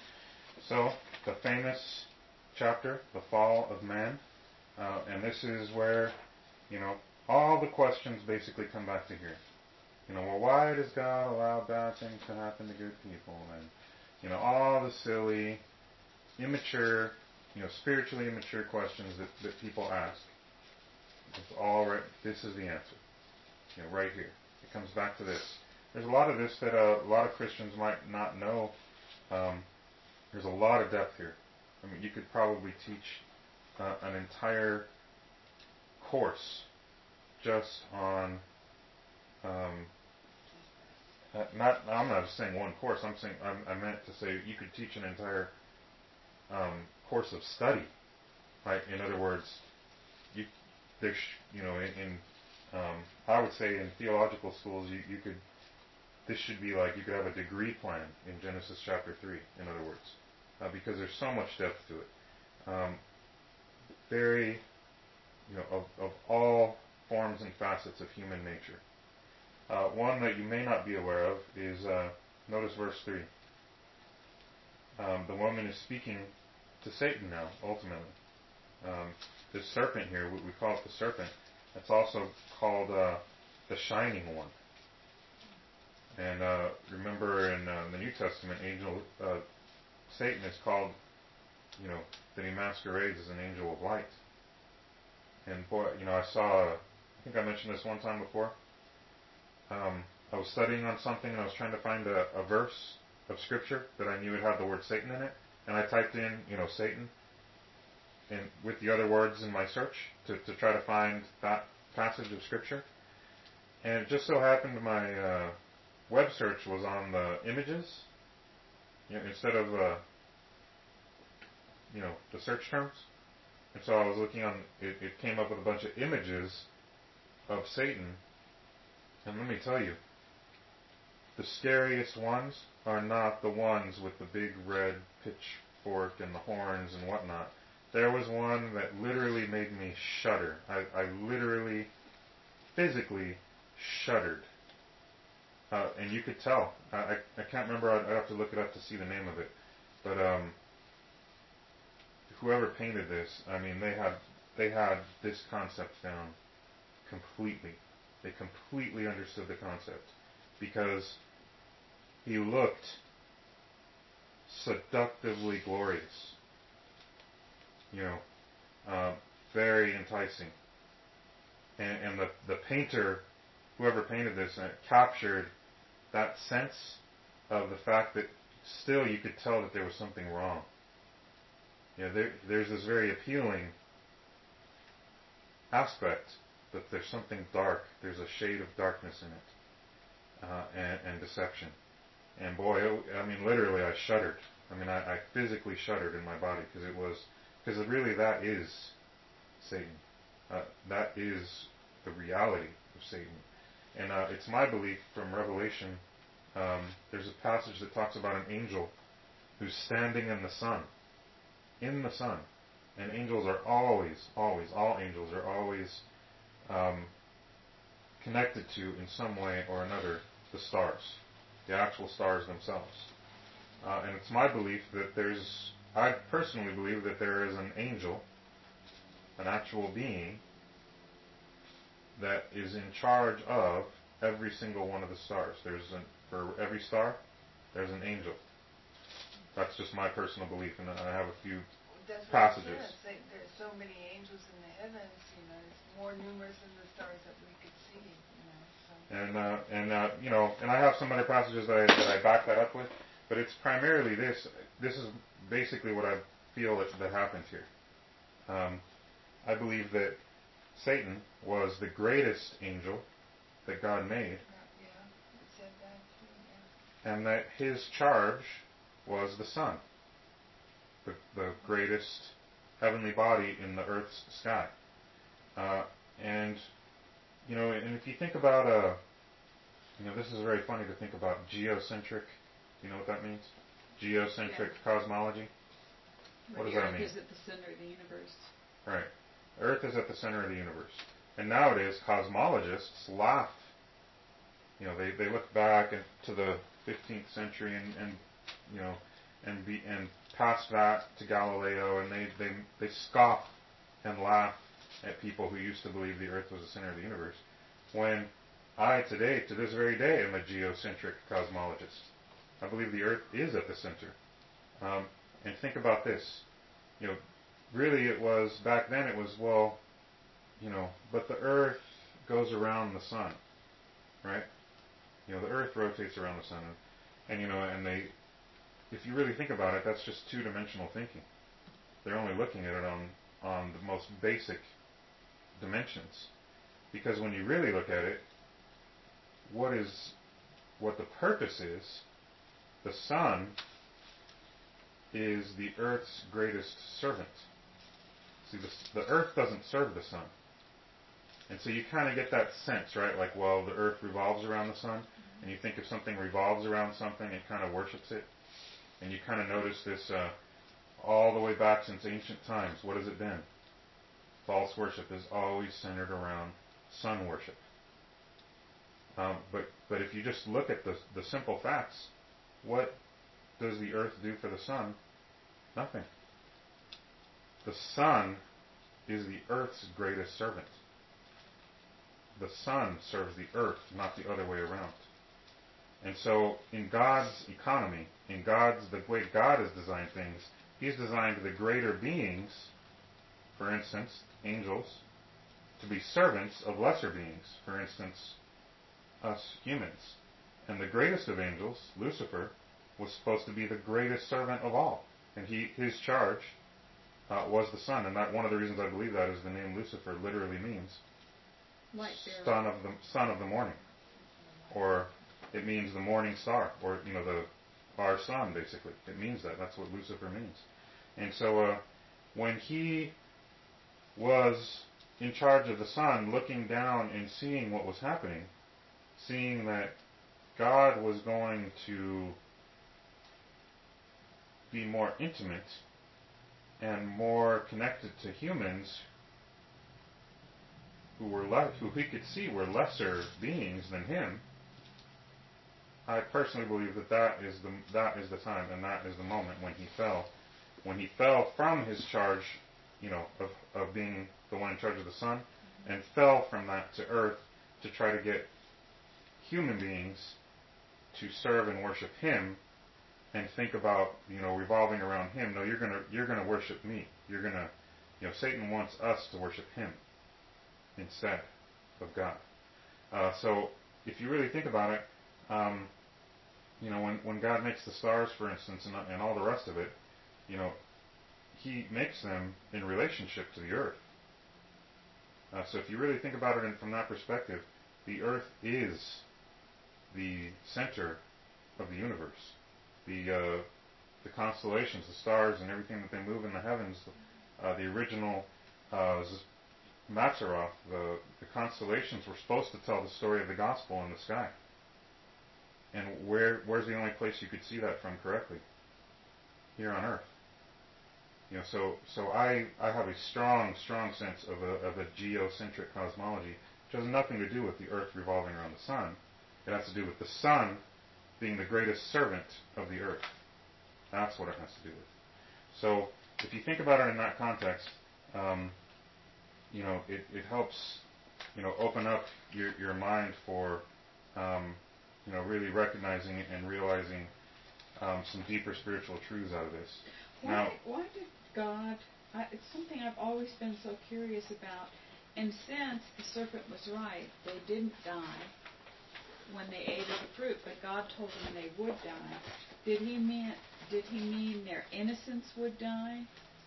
Speaker 3: So, the famous chapter, the fall of man, and this is where, all the questions basically come back to here. Well, why does God allow bad things to happen to good people? And, all the silly, immature, spiritually immature questions that people ask. It's all right. This is the answer. Right here. It comes back to this. There's a lot of this that a lot of Christians might not know. There's a lot of depth here. I mean, you could probably teach an entire course just on. I'm not saying one course. I meant to say you could teach an entire course of study, right? In other words, I would say in theological schools, you could. This should be like you could have a degree plan in Genesis chapter 3. In other words, because there's so much depth to it. Very, of all forms and facets of human nature. One that you may not be aware of is, notice verse 3. The woman is speaking to Satan now, ultimately. This serpent here, we call it the serpent. It's also called the Shining One. And remember in the New Testament, Satan is called, that he masquerades as an angel of light. And boy, I think I mentioned this one time before. I was studying on something and I was trying to find a verse of Scripture that I knew it had the word Satan in it. And I typed in, Satan, and with the other words in my search to try to find that passage of Scripture. And it just so happened my web search was on the images, instead of the search terms. And so I was looking on, it came up with a bunch of images of Satan. And let me tell you, the scariest ones are not the ones with the big red pitchfork and the horns and whatnot. There was one that literally made me shudder. I literally, physically shuddered. and you could tell. I can't remember. I'd have to look it up to see the name of it. But whoever painted this, I mean, they had this concept down completely. They completely understood the concept because he looked seductively glorious. Very enticing. And the painter, whoever painted this, captured that sense of the fact that still you could tell that there was something wrong. There's this very appealing aspect, but there's something dark. There's a shade of darkness in it, and deception. And boy, literally, I shuddered. I physically shuddered in my body because really that is Satan. That is the reality of Satan. And it's my belief from Revelation, there's a passage that talks about an angel who's standing in the sun. In the sun. And angels are all angels are always connected to, in some way or another, the stars. The actual stars themselves. And it's my belief that I personally believe that there is an angel, an actual being, that is in charge of every single one of the stars. For every star, there's an angel. That's just my personal belief, and I have a few passages.
Speaker 2: There's so many angels in the heavens, it's more numerous than the stars that we could see, So.
Speaker 3: And I have some other passages that I back that up with, but it's primarily this. This is basically what I feel that happened here. I believe that Satan was the greatest angel that God made.
Speaker 2: Yeah, it said that too, yeah.
Speaker 3: And that his charge was the sun, the greatest heavenly body in the earth's sky. And if you think about, this is very funny to think about geocentric. You know what that means? Geocentric cosmology. What does that mean?
Speaker 1: Earth is at the center of the universe.
Speaker 3: Right. Earth is at the center of the universe. And nowadays, cosmologists laugh. They look back to the 15th century and past that to Galileo, and they scoff and laugh at people who used to believe the Earth was the center of the universe. When I today, to this very day, am a geocentric cosmologist. I believe the Earth is at the center. And think about this. Really it was, back then it was, but the Earth goes around the sun, right? The Earth rotates around the sun. And if you really think about it, that's just two-dimensional thinking. They're only looking at it on the most basic dimensions. Because when you really look at it, what the purpose is, the sun is the Earth's greatest servant. See, the Earth doesn't serve the sun. And so you kind of get that sense, right? Like, the Earth revolves around the sun, and you think if something revolves around something, it kind of worships it. And you kind of notice this all the way back since ancient times. What has it been? False worship is always centered around sun worship. But if you just look at the simple facts, what does the Earth do for the sun? Nothing. The sun is the Earth's greatest servant. The sun serves the Earth, not the other way around. And so in God's economy, the way God has designed things, He's designed the greater beings, for instance, angels, to be servants of lesser beings, for instance, us humans. And the greatest of angels, Lucifer, was supposed to be the greatest servant of all. And his charge was the sun. And one of the reasons I believe that is the name Lucifer literally means son of the morning. Or it means the morning star, or our sun, basically. It means that. That's what Lucifer means. And so when he was in charge of the sun, looking down and seeing what was happening, seeing that God was going to be more intimate and more connected to humans who he could see were lesser beings than him, I personally believe that is the time and that is the moment when he fell. When he fell from his charge, of being the one in charge of the sun, and fell from that to earth to try to get human beings to serve and worship him and think about, revolving around him. No, you're gonna worship me. You're gonna, Satan wants us to worship him instead of God. So if you really think about it, when God makes the stars, for instance, and all the rest of it, he makes them in relationship to the earth. So if you really think about it from that perspective, the earth is the center of the universe. The constellations, the stars, and everything that they move in the heavens, the original Mazzaroth, the constellations were supposed to tell the story of the gospel in the sky. And where's the only place you could see that from correctly? Here on earth. So I have a strong sense of a geocentric cosmology, which has nothing to do with the earth revolving around the sun. It has to do with the sun being the greatest servant of the earth. That's what it has to do with. So if you think about it in that context, it helps, open up your mind for, really recognizing and realizing some deeper spiritual truths out of this.
Speaker 1: Why did God, it's something I've always been so curious about, and since the serpent was right, they didn't die when they ate of the fruit, but God told them they would die. Did he mean their innocence would die?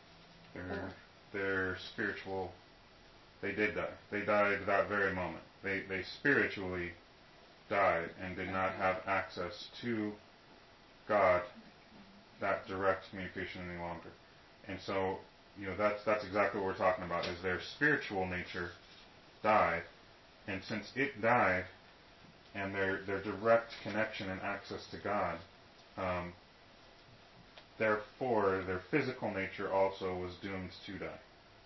Speaker 3: Their spiritual, they did die. They died that very moment. They spiritually died and did not have access to God, that direct communication any longer. And so, that's exactly what we're talking about, is their spiritual nature died, and since it died, and their direct connection and access to God, therefore their physical nature also was doomed to die.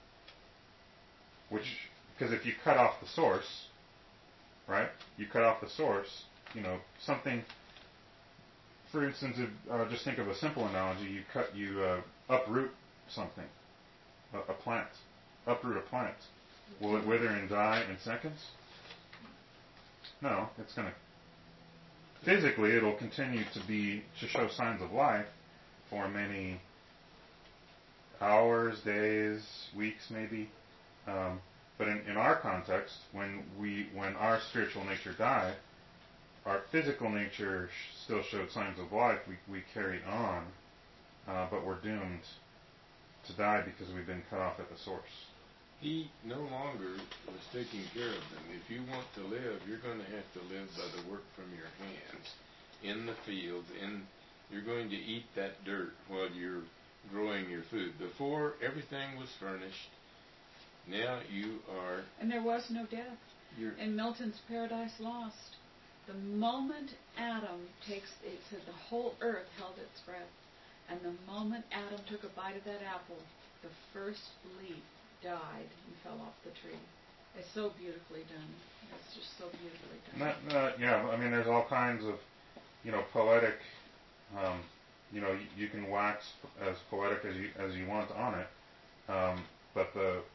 Speaker 3: Because if you cut off the source, right? You cut off the source, something. For instance, just think of a simple analogy. You uproot something, a plant. Uproot a plant. Will it wither and die in seconds? No, it's going to. Physically, it'll continue to show signs of life for many hours, days, weeks, maybe. But in our context, when our spiritual nature died, our physical nature still showed signs of life. We carried on, but we're doomed to die because we've been cut off at the source.
Speaker 4: He no longer was taking care of them. If you want to live, you're going to have to live by the work from your hands, in the field, you're going to eat that dirt while you're growing your food. Before, everything was furnished. Now you are...
Speaker 1: And there was no death. In Milton's Paradise Lost, the moment Adam it said the whole earth held its breath. And the moment Adam took a bite of that apple, the first leaf died and fell off the tree. It's so beautifully done. It's just so beautifully done.
Speaker 3: There's all kinds of, poetic, you can wax as poetic as you want on it, but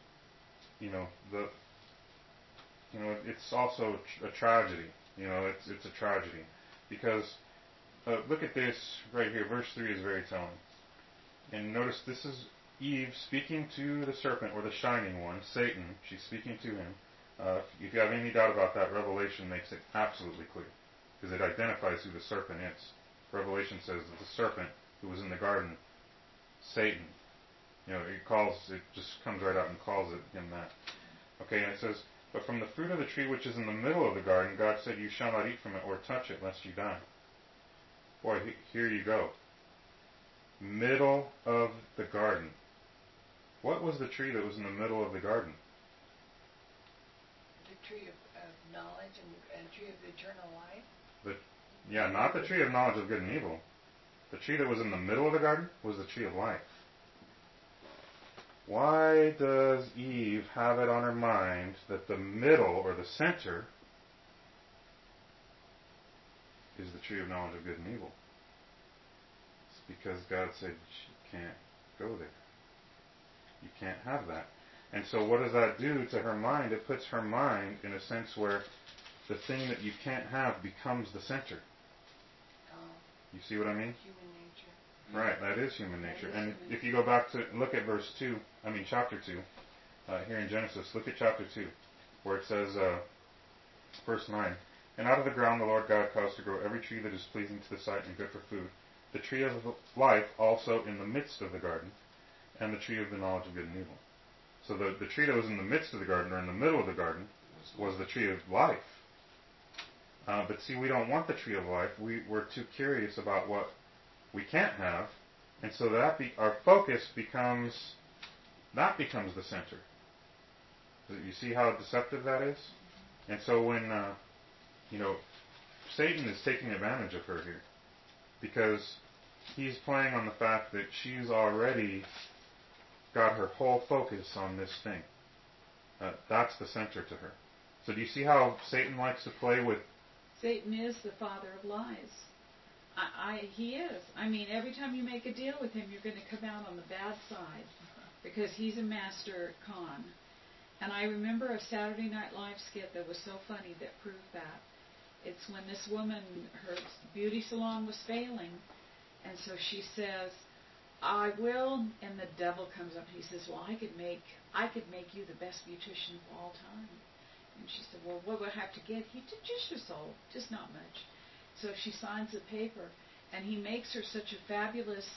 Speaker 3: it's also a tragedy. It's a tragedy because look at this right here. Verse 3 is very telling. And notice this is Eve speaking to the serpent, or the shining one, Satan. She's speaking to him. If you have any doubt about that, Revelation makes it absolutely clear, because it identifies who the serpent is. Revelation says that the serpent who was in the garden, Satan, it just comes right out and calls him that. Okay, and it says, but from the fruit of the tree which is in the middle of the garden, God said, you shall not eat from it or touch it, lest you die. Boy, here you go. Middle of the garden. What was the tree that was in the middle of the garden?
Speaker 2: The tree of knowledge and tree of eternal life?
Speaker 3: Not the tree of knowledge of good and evil. The tree that was in the middle of the garden was the tree of life. Why does Eve have it on her mind that the middle, or the center, is the tree of knowledge of good and evil. It's because God said you can't go there. You can't have that. And so what does that do to her mind? It puts her mind in a sense where the thing that you can't have becomes the center. You see what I mean?
Speaker 2: Human nature.
Speaker 3: Right, that is human nature.
Speaker 1: That is
Speaker 3: And
Speaker 1: human
Speaker 3: if you go back to look at chapter 2, here in Genesis, look at chapter 2, where it says, verse 9, "And out of the ground the Lord God caused to grow every tree that is pleasing to the sight and good for food, the tree of life also in the midst of the garden, and the tree of the knowledge of good and evil." So the tree that was in the midst of the garden, or in the middle of the garden, was the tree of life. But see, we don't want the tree of life. We're too curious about what we can't have, and so our focus becomes the center. You see how deceptive that is? And so when Satan is taking advantage of her here, because he's playing on the fact that she's already got her whole focus on this thing. That's the center to her. So do you see how Satan likes to play with?
Speaker 1: Satan is the father of lies. He is. I mean, every time you make a deal with him, you're going to come out on the bad side because he's a master con. And I remember a Saturday Night Live skit that was so funny that proved that. It's when this woman, her beauty salon was failing, and so she says, "I will," and the devil comes up and he says, "Well, I could make you the best beautician of all time." And she said, "Well, what would I have to get?" He said, "Just your soul, just not much." So she signs the paper, and he makes her such a fabulous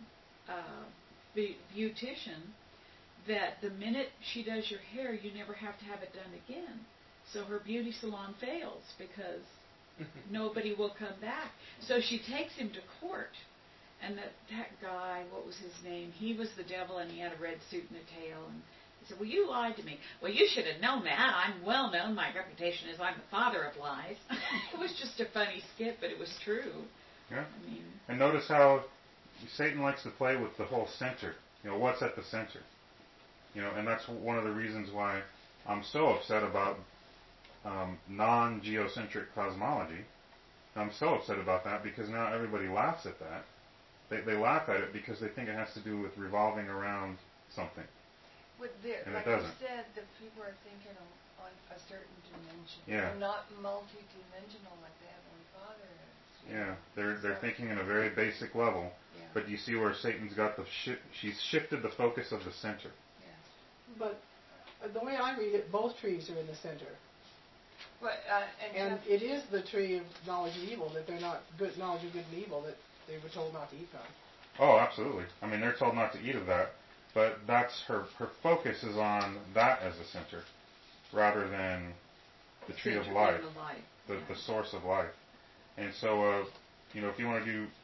Speaker 1: beautician that the minute she does your hair, you never have to have it done again. So her beauty salon fails because nobody will come back. So she takes him to court. And that guy, what was his name? He was the devil, and he had a red suit and a tail. And he said, "Well, you lied to me." "Well, you should have known that. I'm well known. My reputation is I'm the father of lies." It was just a funny skit, but it was true.
Speaker 3: Yeah.
Speaker 1: I mean,
Speaker 3: and notice how Satan likes to play with the whole center. What's at the center? And that's one of the reasons why I'm so upset about non-geocentric cosmology. I'm so upset about that because now everybody laughs at that. They laugh at it because they think it has to do with revolving around something. And
Speaker 2: like
Speaker 3: it doesn't.
Speaker 2: you said, the people are thinking on a certain dimension.
Speaker 3: Yeah.
Speaker 2: They're not multi-dimensional like the Heavenly Father is.
Speaker 3: Yeah, they're thinking in a very basic level.
Speaker 2: Yeah.
Speaker 3: But you see where Satan's got she's shifted the focus of the center.
Speaker 2: Yes.
Speaker 6: But the way I read it, both trees are in the center.
Speaker 2: But,
Speaker 6: and it is the tree of knowledge of evil, that they're not good, knowledge of good and evil, that they were told not to eat from.
Speaker 3: Oh, absolutely. I mean, they're told not to eat of that, but that's her focus is on that as the center, rather than the tree of life, the source of life. And so, if you want to do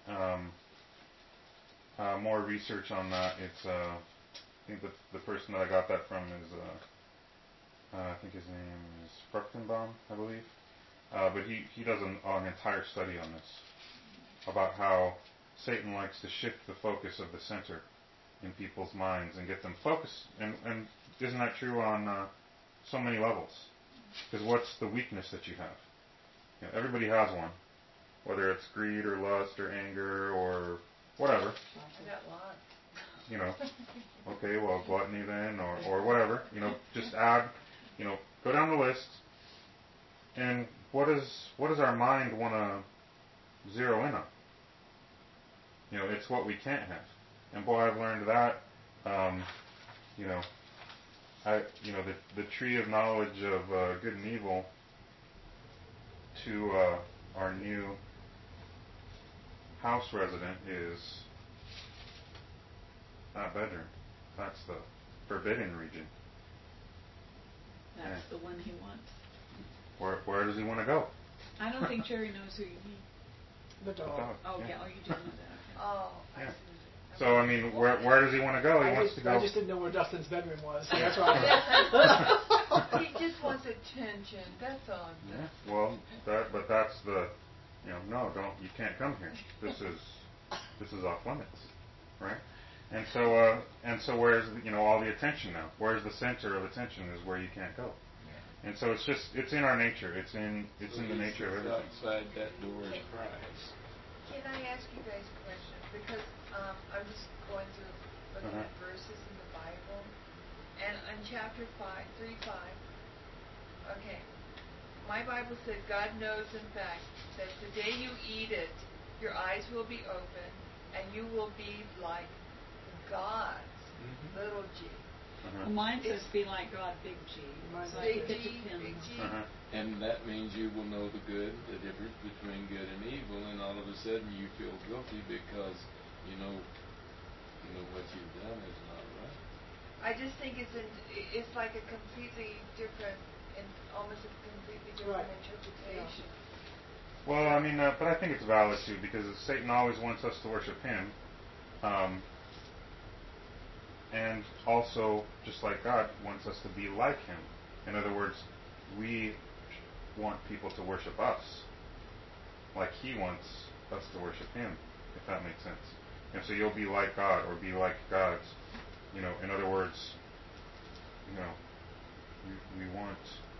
Speaker 3: more research on that, it's I think the person that I got that from is I think his name is Fruchtenbaum, I believe. But he does an entire study on this, about how Satan likes to shift the focus of the center in people's minds and get them focused. And isn't that true on so many levels? Because what's the weakness that you have? Everybody has one, whether it's greed or lust or anger or whatever.
Speaker 2: I got lots.
Speaker 3: Okay, well, gluttony then, or whatever. Just add, go down the list. And what does our mind want to zero in on? It's what we can't have. And boy, I've learned that. The tree of knowledge of good and evil to our new house resident is that bedroom. That's the forbidden region.
Speaker 1: that's the one he wants.
Speaker 3: Where does he want to go?
Speaker 1: I don't think Jerry knows who you mean.
Speaker 6: The dog.
Speaker 1: Oh, okay. Oh, you do know that.
Speaker 2: Oh,
Speaker 3: Yeah.
Speaker 2: I see.
Speaker 3: So, I mean, where does he want to go? He wants to go.
Speaker 6: I just didn't know where Dustin's bedroom was, so that's why.
Speaker 2: He just wants attention. That's all.
Speaker 3: Yeah, well, that's the, no, you can't come here. This is off limits, right? And so where's all the attention now? Where's the center of attention is where you can't go. And so it's in our nature. It's in the nature of everything.
Speaker 4: Outside that door is Christ.
Speaker 2: Can I ask you guys a question? Because I'm just going through looking at verses in the Bible, and on chapter 3:5. Okay, my Bible said, God knows, in fact, that the day you eat it, your eyes will be open, and you will be like God's little g.
Speaker 1: Well, mine says be like God, big G. So
Speaker 2: Big
Speaker 1: it
Speaker 2: G,
Speaker 1: depends.
Speaker 2: big G.
Speaker 4: And that means you will know the good, the difference between good and evil, and all of a sudden you feel guilty because you know what you've done is not right.
Speaker 2: I just think it's like a completely different, and almost a completely different interpretation.
Speaker 3: Well, I mean, but I think it's valid too, because Satan always wants us to worship him, and also, just like God wants us to be like him. In other words, we want people to worship us like he wants us to worship him, if that makes sense. And so you'll be like God, or be like God's. In other words, we want,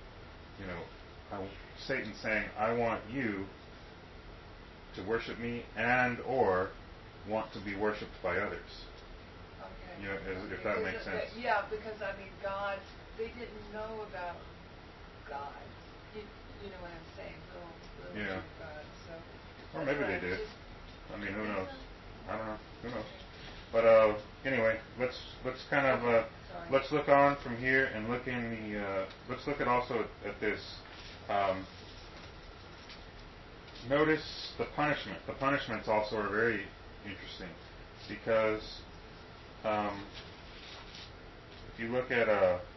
Speaker 3: Satan saying, I want you to worship me and or want to be worshipped by others.
Speaker 2: Okay.
Speaker 3: If that makes sense.
Speaker 2: Yeah, because they didn't know about God. You know what I'm saying? Little God. So.
Speaker 3: Or maybe they did. Who knows? I don't know. Who knows? But anyway, let's kind of let's look on from here and look in the. Let's look at also at this. Notice the punishment. The punishments also are very interesting because if you look at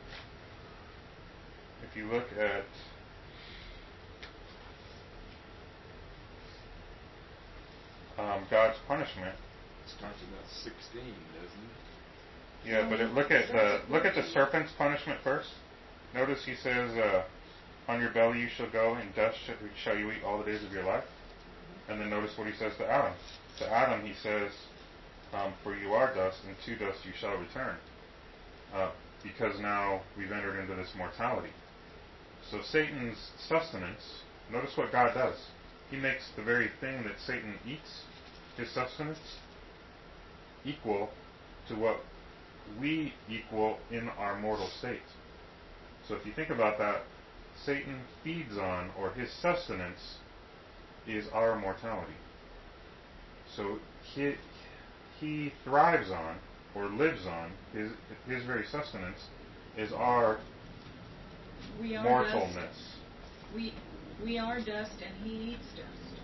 Speaker 3: God's punishment.
Speaker 4: It starts about 16, doesn't it?
Speaker 3: Yeah, but look at the serpent's punishment first. Notice he says, on your belly you shall go, and dust shall you eat all the days of your life. And then notice what he says to Adam. To Adam he says, for you are dust, and to dust you shall return. Because now we've entered into this mortality. So Satan's sustenance, notice what God does. He makes the very thing that Satan eats, his sustenance, equal to what we equal in our mortal state. So if you think about that, Satan feeds on, or his sustenance is our mortality. So he thrives on, or lives on, his very sustenance is our mortalness.
Speaker 1: We are dust, and he eats dust.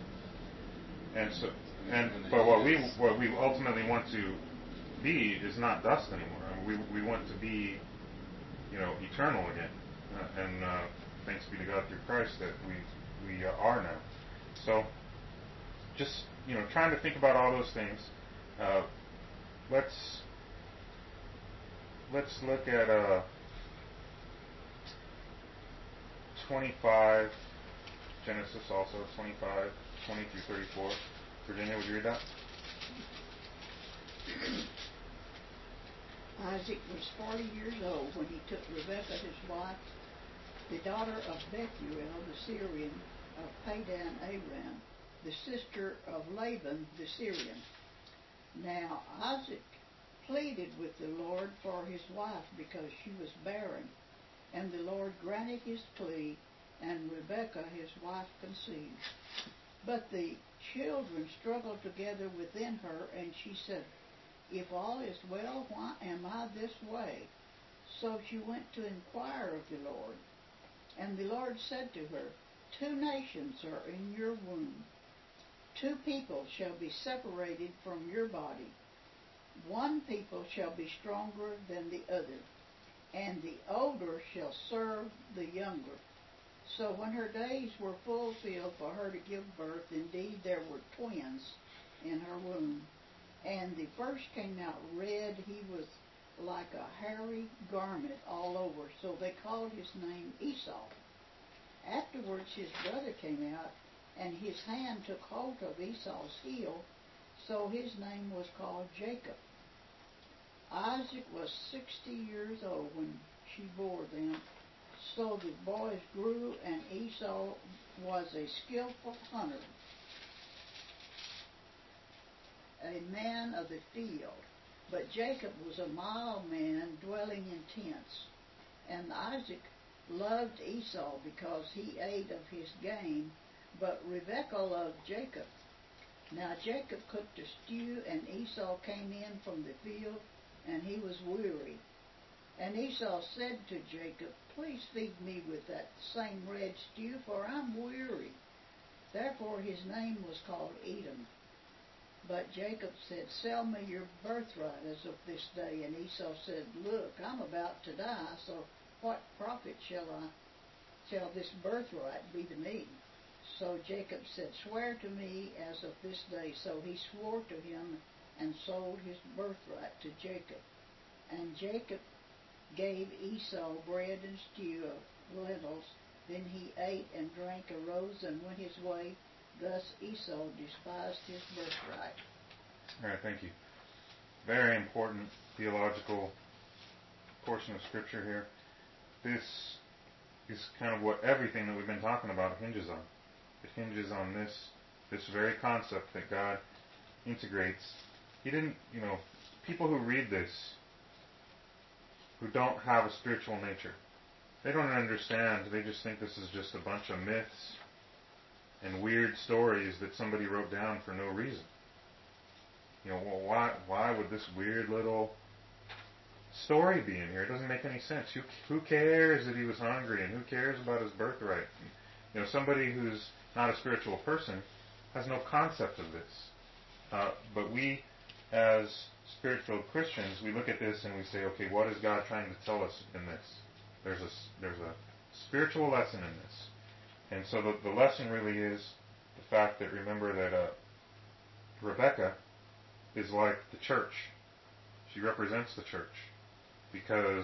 Speaker 3: But what we ultimately want to be is not dust anymore. We want to be, eternal again. And thanks be to God through Christ that we are now. So, just trying to think about all those things. Let's look at 25, Genesis also 25, 20 through 34. Virginia, would you read that?
Speaker 5: Isaac was 40 years old when he took Rebekah his wife, the daughter of Bethuel the Syrian of Padan Aram, the sister of Laban the Syrian. Now Isaac pleaded with the Lord for his wife because she was barren, and the Lord granted his plea, and Rebekah his wife conceived. But the children struggled together within her, and she said, if all is well, why am I this way? So she went to inquire of the Lord. And the Lord said to her, 2 nations are in your womb. 2 people shall be separated from your body. 1 people shall be stronger than the other, and the older shall serve the younger. So when her days were fulfilled for her to give birth, indeed there were twins in her womb. And the first came out red. He was like a hairy garment all over. So they called his name Esau. Afterwards his brother came out, and his hand took hold of Esau's heel. So his name was called Jacob. Isaac was 60 years old when she bore them. So the boys grew, and Esau was a skillful hunter, a man of the field. But Jacob was a mild man, dwelling in tents. And Isaac loved Esau because he ate of his game, but Rebekah loved Jacob. Now Jacob cooked a stew, and Esau came in from the field, and he was weary. And Esau said to Jacob, "Please feed me with that same red stew, for I'm weary." Therefore his name was called Edom. But Jacob said, "Sell me your birthright as of this day." And Esau said, "Look, I'm about to die, so what profit shall this birthright be to me?" So Jacob said, "Swear to me as of this day." So he swore to him and sold his birthright to Jacob. And Jacob gave Esau bread and stew of lentils. Then he ate and drank, arose, and went his way. Thus Esau despised his birthright.
Speaker 3: All right, thank you. Very important theological portion of Scripture here. This is kind of what everything that we've been talking about hinges on. It hinges on this very concept that God integrates. He didn't, people who read this, who don't have a spiritual nature, they don't understand. They just think this is just a bunch of myths and weird stories that somebody wrote down for no reason. Why would this weird little story be in here? It doesn't make any sense. Who cares that he was hungry, and who cares about his birthright? Somebody who's not a spiritual person has no concept of this. But we, as spiritual Christians, we look at this and we say, okay, what is God trying to tell us in this? There's a spiritual lesson in this. And so the lesson really is the fact that, remember that Rebekah is like the church. She represents the church. Because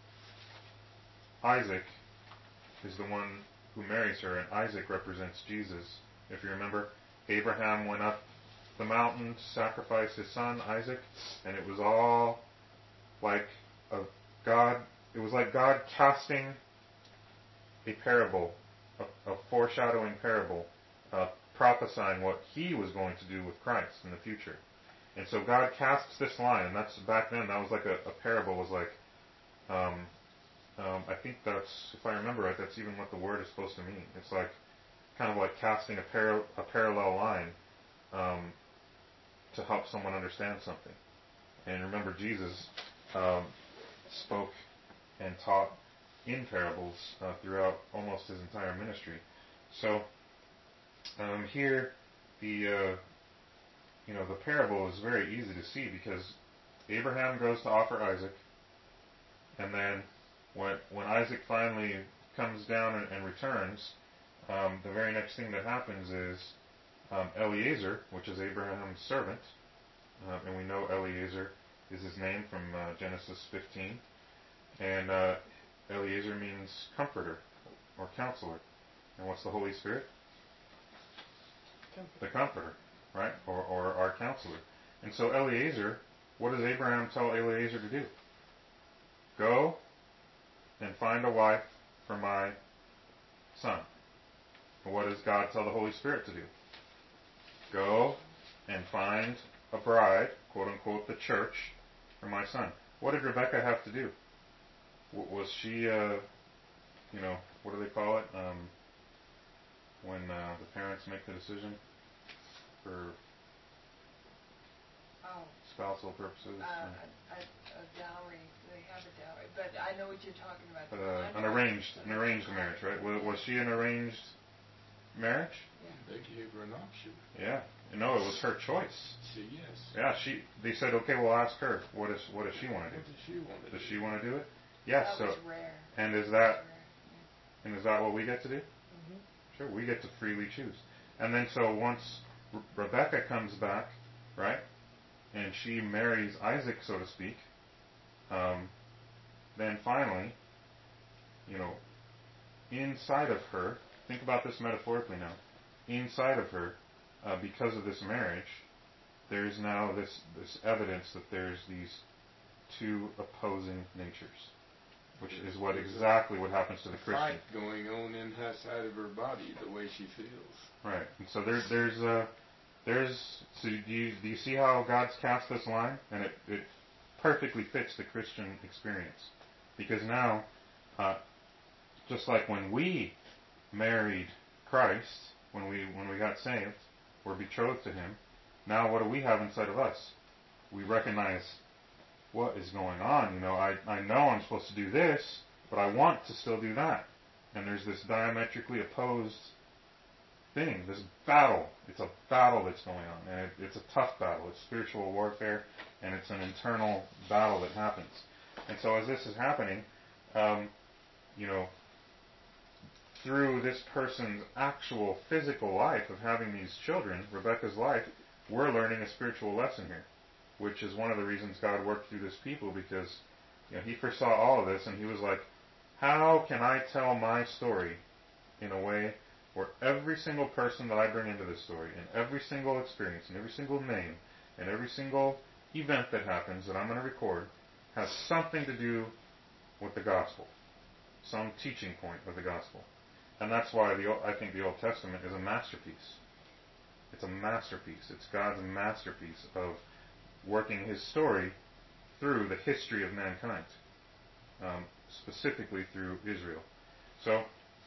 Speaker 3: Isaac is the one who marries her, and Isaac represents Jesus. If you remember, Abraham went up the mountain to sacrifice his son Isaac, and it was all like it was like God casting a parable, a foreshadowing parable, prophesying what he was going to do with Christ in the future. And so God casts this line, and that's back then. That was like a parable. Was like, I think that's, if I remember right, that's even what the word is supposed to mean. It's like kind of like casting a parallel line to help someone understand something. And remember, Jesus spoke and taught in parables throughout almost his entire ministry. So here, the parable is very easy to see, because Abraham goes to offer Isaac, and then when Isaac finally comes down and returns, the very next thing that happens is Eliezer, which is Abraham's servant, and we know Eliezer is his name from Genesis 15, and Eliezer means comforter or counselor. And what's the Holy Spirit? The comforter, right? Or our counselor. And so Eliezer, what does Abraham tell Eliezer to do? Go and find a wife for my son. And what does God tell the Holy Spirit to do? Go and find a bride, quote unquote, the church, for my son. What did Rebekah have to do? Was she, what do they call it? When the parents make the decision for spousal purposes.
Speaker 2: A dowry. They have a dowry, but I know what you're talking about.
Speaker 3: An arranged marriage, right? Was she an arranged marriage?
Speaker 4: They gave her an option.
Speaker 3: Yeah. No, it was her choice.
Speaker 4: See, yes.
Speaker 3: Yeah, they said, okay, we'll ask her. What does she want to do?
Speaker 4: What does she want to do?
Speaker 3: Does she want to do it? Yes.
Speaker 2: That was rare.
Speaker 3: And is that what we get to do?
Speaker 6: Mm-hmm.
Speaker 3: Sure, we get to freely choose. And then so once Rebekah comes back, right, and she marries Isaac, so to speak, then finally, inside of her, think about this metaphorically now, inside of her, because of this marriage, there's now this evidence that there's these two opposing natures. which is exactly what happens to the Christian.
Speaker 4: Fight going on inside of her body, the way she feels.
Speaker 3: Right. And so so do you see how God's cast this line? And it perfectly fits the Christian experience. Because now, just like when we married Christ, when we got saved, we're betrothed to Him, now what do we have inside of us? We recognize what is going on. I know I'm supposed to do this, but I want to still do that. And there's this diametrically opposed thing, this battle. It's a battle that's going on, and it's a tough battle. It's spiritual warfare, and it's an internal battle that happens. And so as this is happening, through this person's actual physical life of having these children, Rebecca's life, we're learning a spiritual lesson here, which is one of the reasons God worked through this people, because He foresaw all of this, and He was like, how can I tell my story in a way where every single person that I bring into this story, and every single experience, and every single name, and every single event that happens that I'm going to record has something to do with the gospel, some teaching point of the gospel. And that's why I think the Old Testament is a masterpiece. It's a masterpiece. It's God's masterpiece of working His story through the history of mankind, specifically through Israel. So,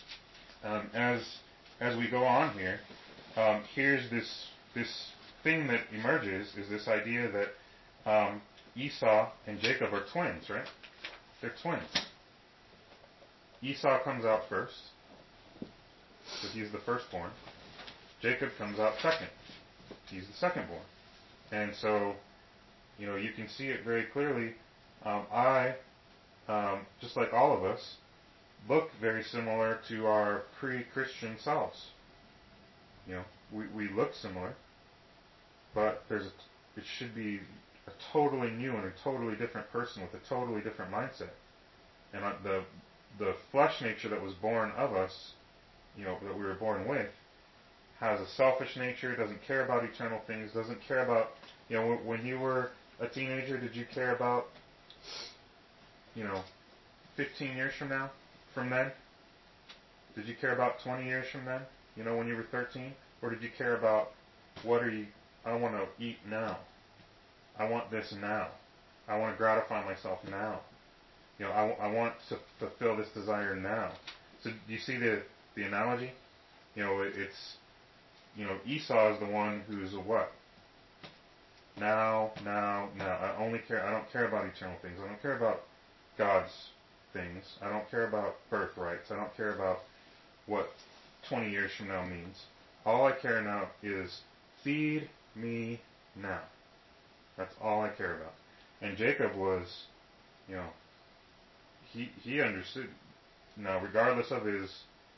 Speaker 3: as we go on here, here's this thing that emerges, is this idea that Esau and Jacob are twins, right? They're twins. Esau comes out first, so he's the firstborn. Jacob comes out second. He's the secondborn. And so, you can see it very clearly. I, just like all of us, look very similar to our pre-Christian selves. We look similar, but it should be a totally new and a totally different person with a totally different mindset. And the flesh nature that was born of us, that we were born with, has a selfish nature, doesn't care about eternal things, doesn't care about, when you were a teenager, did you care about, 15 years from then? Did you care about 20 years from then, when you were 13? Or did you care about, I want to eat now. I want this now. I want to gratify myself now. I want to fulfill this desire now. So do you see the analogy? It's, Esau is the one who's a what? Now. I don't care about eternal things. I don't care about God's things. I don't care about birthrights. I don't care about what 20 years from now means. All I care now is feed me now. That's all I care about. And Jacob was, he understood. Now, regardless of his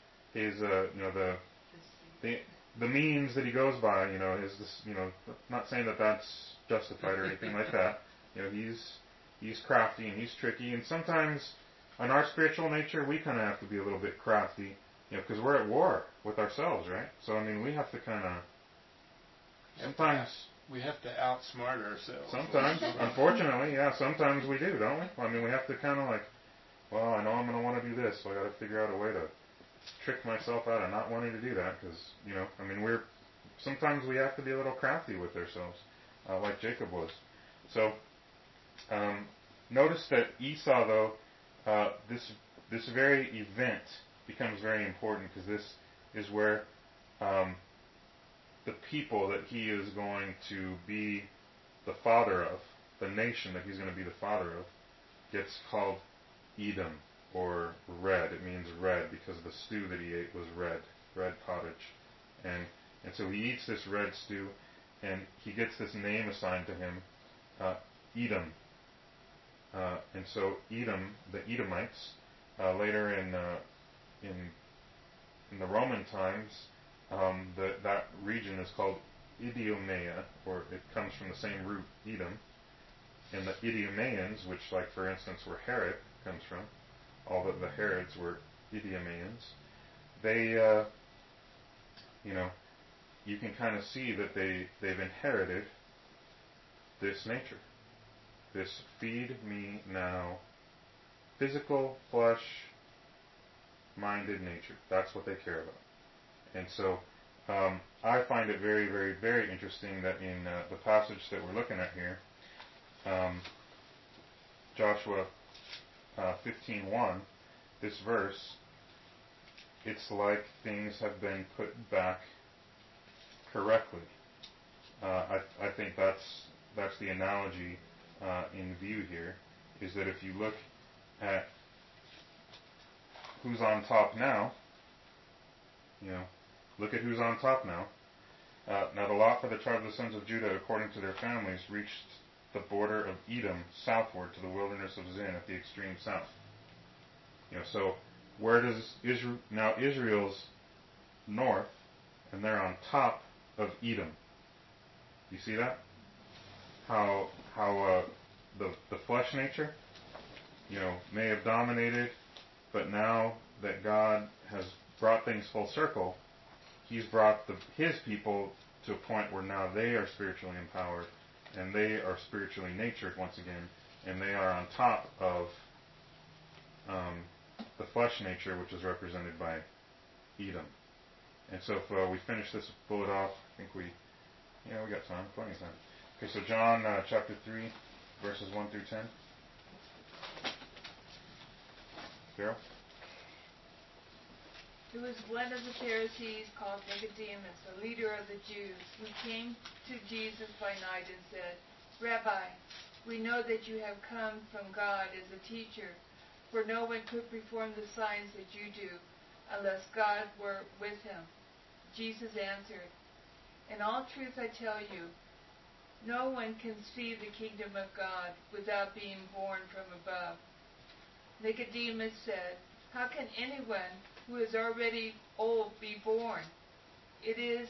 Speaker 3: the means that he goes by, not saying that that's justified or anything like that. He's crafty and he's tricky, and sometimes in our spiritual nature we kind of have to be a little bit crafty, because we're at war with ourselves, right? So we have to kind of sometimes.
Speaker 4: We have to outsmart ourselves.
Speaker 3: Sometimes, unfortunately, yeah, sometimes we do, don't we? We have to kind of well, I know I'm going to want to do this, so I got to figure out a way to trick myself out of not wanting to do that, because, sometimes we have to be a little crafty with ourselves, like Jacob was. So, notice that Esau, though, this very event becomes very important, because this is where the people that he is going to be the father of, the nation that he's going to be the father of, gets called Edom, or red. It means red because the stew that he ate was red pottage. And so he eats this red stew, and he gets this name assigned to him, Edom. And so Edom, the Edomites, later in the Roman times, that region is called Idumea, or it comes from the same root, Edom. And the Idumeans, which, for instance, where Herod comes from, all the Herods were Idumeans. They, you can kind of see that they've inherited this nature, this feed me now physical, flesh-minded nature. That's what they care about. And so I find it very, very, very interesting that in the passage that we're looking at here, Joshua 15:1, this verse, it's like things have been put back correctly. I think that's the analogy in view here, is that if you look at who's on top now, look at who's on top now. Now the lot for the tribe of the sons of Judah, according to their families, reached the border of Edom southward to the wilderness of Zin at the extreme south. So where does Israel's north, and they're on top of Edom. You see that? How the flesh nature, may have dominated, but now that God has brought things full circle, He's brought His people to a point where now they are spiritually empowered, and they are spiritually natured once again, and they are on top of the flesh nature, which is represented by Edom. And so if we finish this bullet off, I think we got time, plenty of time. Okay, so John chapter 3, verses 1 through 10. Carol?
Speaker 2: There was one of the Pharisees called Nicodemus, a leader of the Jews, who came to Jesus by night and said, "Rabbi, we know that you have come from God as a teacher, for no one could perform the signs that you do unless God were with him." Jesus answered, "In all truth I tell you, no one can see the kingdom of God without being born from above." Nicodemus said, "How can anyone who is already old be born? Is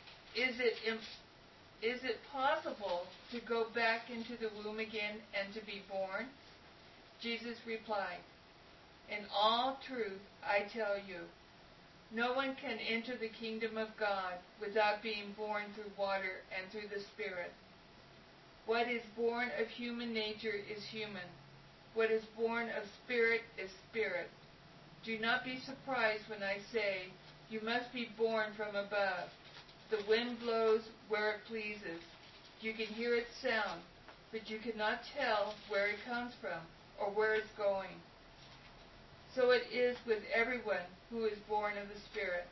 Speaker 2: it possible to go back into the womb again and to be born?" Jesus replied, "In all truth I tell you, no one can enter the kingdom of God without being born through water and through the Spirit. What is born of human nature is human. What is born of spirit is spirit. Do not be surprised when I say, you must be born from above. The wind blows where it pleases. You can hear its sound, but you cannot tell where it comes from or where it's going. So it is with everyone who is born of the Spirit."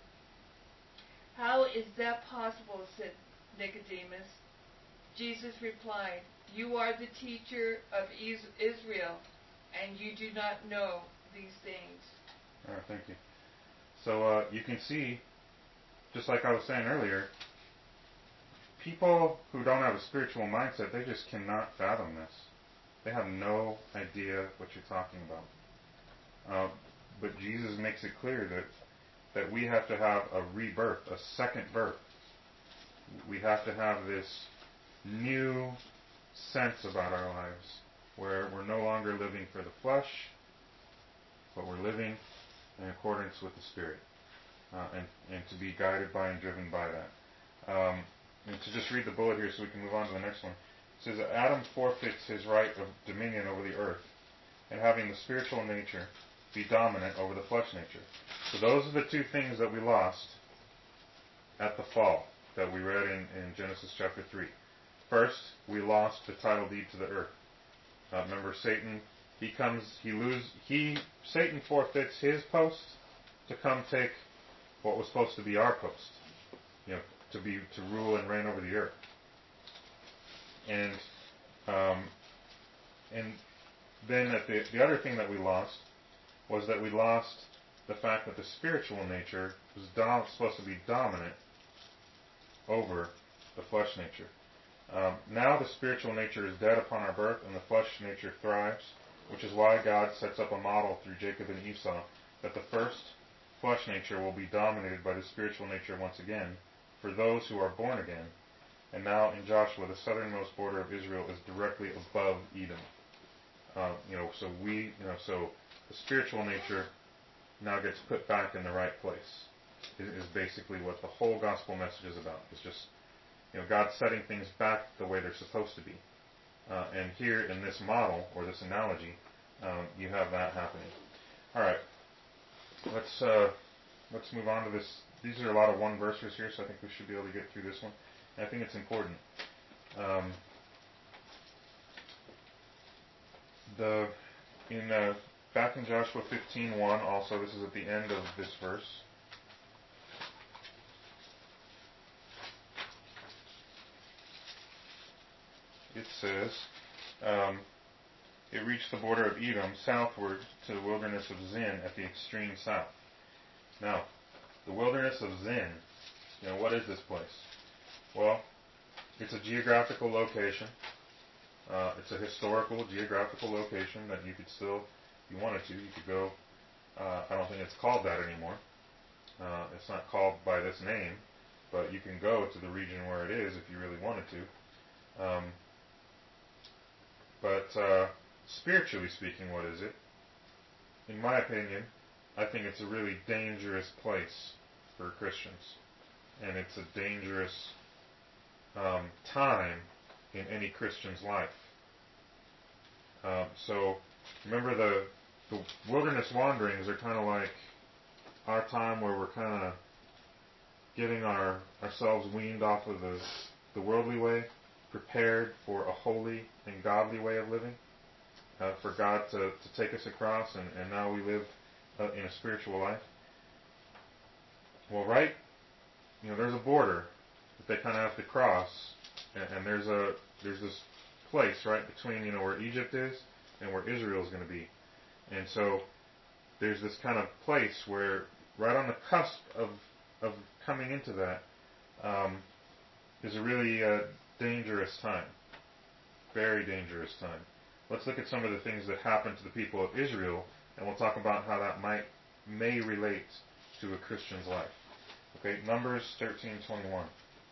Speaker 2: "How is that possible?" said Nicodemus. Jesus replied, "You are the teacher of Israel, and you do not know these things."
Speaker 3: All right, thank you. So you can see, just like I was saying earlier, people who don't have a spiritual mindset, they just cannot fathom this. They have no idea what you're talking about. But Jesus makes it clear that we have to have a rebirth, a second birth. We have to have this new sense about our lives, where we're no longer living for the flesh, but we're living in accordance with the Spirit, and to be guided by and driven by that. And to just read the bullet here so we can move on to the next one. It says that Adam forfeits his right of dominion over the earth, and having the spiritual nature be dominant over the flesh nature. So those are the two things that we lost at the fall that we read in Genesis chapter 3. First, we lost the title deed to the earth. Remember, Satan, Satan forfeits his post to come take what was supposed to be our post, to rule and reign over the earth. And then the other thing that we lost was that we lost the fact that the spiritual nature was supposed to be dominant over the flesh nature. Now the spiritual nature is dead upon our birth, and the flesh nature thrives, which is why God sets up a model through Jacob and Esau, that the first flesh nature will be dominated by the spiritual nature once again for those who are born again. And now in Joshua, the southernmost border of Israel is directly above Edom. So the spiritual nature now gets put back in the right place. Is basically what the whole gospel message is about. It's just, God setting things back the way they're supposed to be. And here in this model, or this analogy, you have that happening. All right, let's move on to this. These are a lot of one verses here, so I think we should be able to get through this one. And I think it's important. Back in Joshua 15:1, also this is at the end of this verse. It says, it reached the border of Edom southward to the wilderness of Zin at the extreme south. Now, the wilderness of Zin, what is this place? Well, it's a geographical location. It's a historical, geographical location that you could still, if you wanted to, you could go. I don't think it's called that anymore. It's not called by this name, but you can go to the region where it is if you really wanted to. But spiritually speaking, what is it? In my opinion, I think it's a really dangerous place for Christians. And it's a dangerous time in any Christian's life. So remember the wilderness wanderings are kind of like our time where we're kind of getting ourselves weaned off of the worldly way, prepared for a holy and godly way of living, for God to take us across, and now we live in a spiritual life. Well, right, there's a border that they kind of have to cross, and there's this place right between where Egypt is and where Israel is going to be, and so there's this kind of place where right on the cusp of coming into that is a really dangerous time, very dangerous time. Let's look at some of the things that happened to the people of Israel, and we'll talk about how that may relate to a Christian's life. Okay, Numbers 13:21.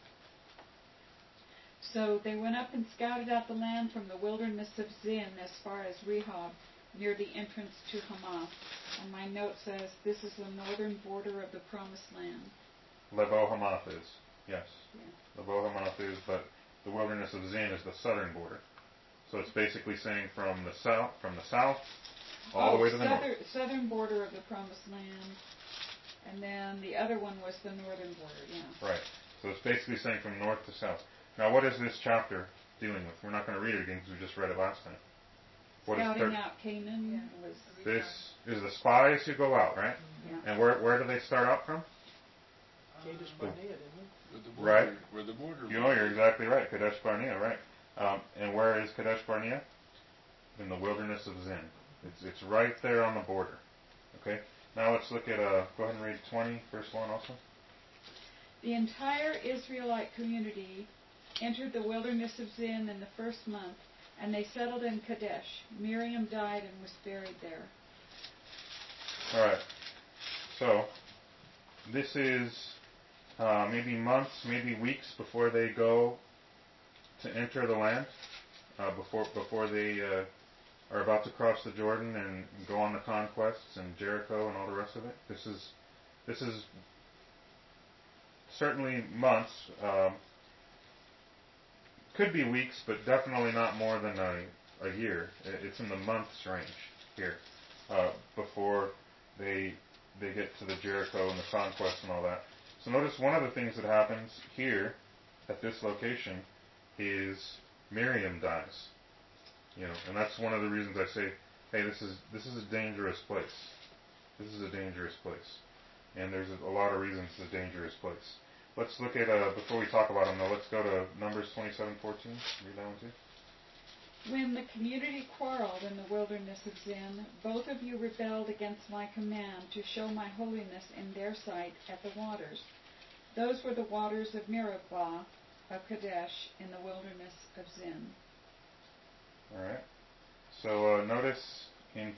Speaker 1: So they went up and scouted out the land from the wilderness of Zin as far as Rehob, near the entrance to Hamath. And my note says this is the northern border of the Promised Land.
Speaker 3: Lebo Hamath is, yes.
Speaker 1: Yeah.
Speaker 3: Lebo Hamath is, but the wilderness of Zin is the southern border. So it's basically saying from the south, all the way to the north.
Speaker 1: Southern border of the Promised Land, and then the other one was the northern border, yeah.
Speaker 3: Right. So it's basically saying from north to south. Now, what is this chapter dealing with? We're not going to read it again because we just read it last time.
Speaker 1: Scouting out Canaan was...
Speaker 3: This is the spies who go out, right?
Speaker 1: Yeah.
Speaker 3: And where do they start out from?
Speaker 6: Kadesh Barnea, didn't it?
Speaker 3: Right.
Speaker 4: Where the border
Speaker 3: You're exactly right. Kadesh Barnea, right. And where is Kadesh Barnea? In the wilderness of Zin. It's right there on the border. Okay? Now let's look at, go ahead and read 20, verse 1 also.
Speaker 1: The entire Israelite community entered the wilderness of Zin in the first month, and they settled in Kadesh. Miriam died and was buried there.
Speaker 3: All right. So, this is maybe months, maybe weeks before they go to enter the land, before they are about to cross the Jordan and go on the conquests and Jericho and all the rest of it. This is certainly months. Could be weeks, but definitely not more than a year. It's in the months range here, before they get to the Jericho and the conquest and all that. So notice one of the things that happens here at this location is Miriam dies. And that's one of the reasons I say, hey, this is a dangerous place. This is a dangerous place. And there's a lot of reasons it's a dangerous place. Let's look at, before we talk about them though, let's go to Numbers 27:14. Read that one too.
Speaker 1: When the community quarreled in the wilderness of Zin, both of you rebelled against my command to show my holiness in their sight at the waters. Those were the waters of Meribah of Kadesh in the wilderness of Zin.
Speaker 3: All right. So notice in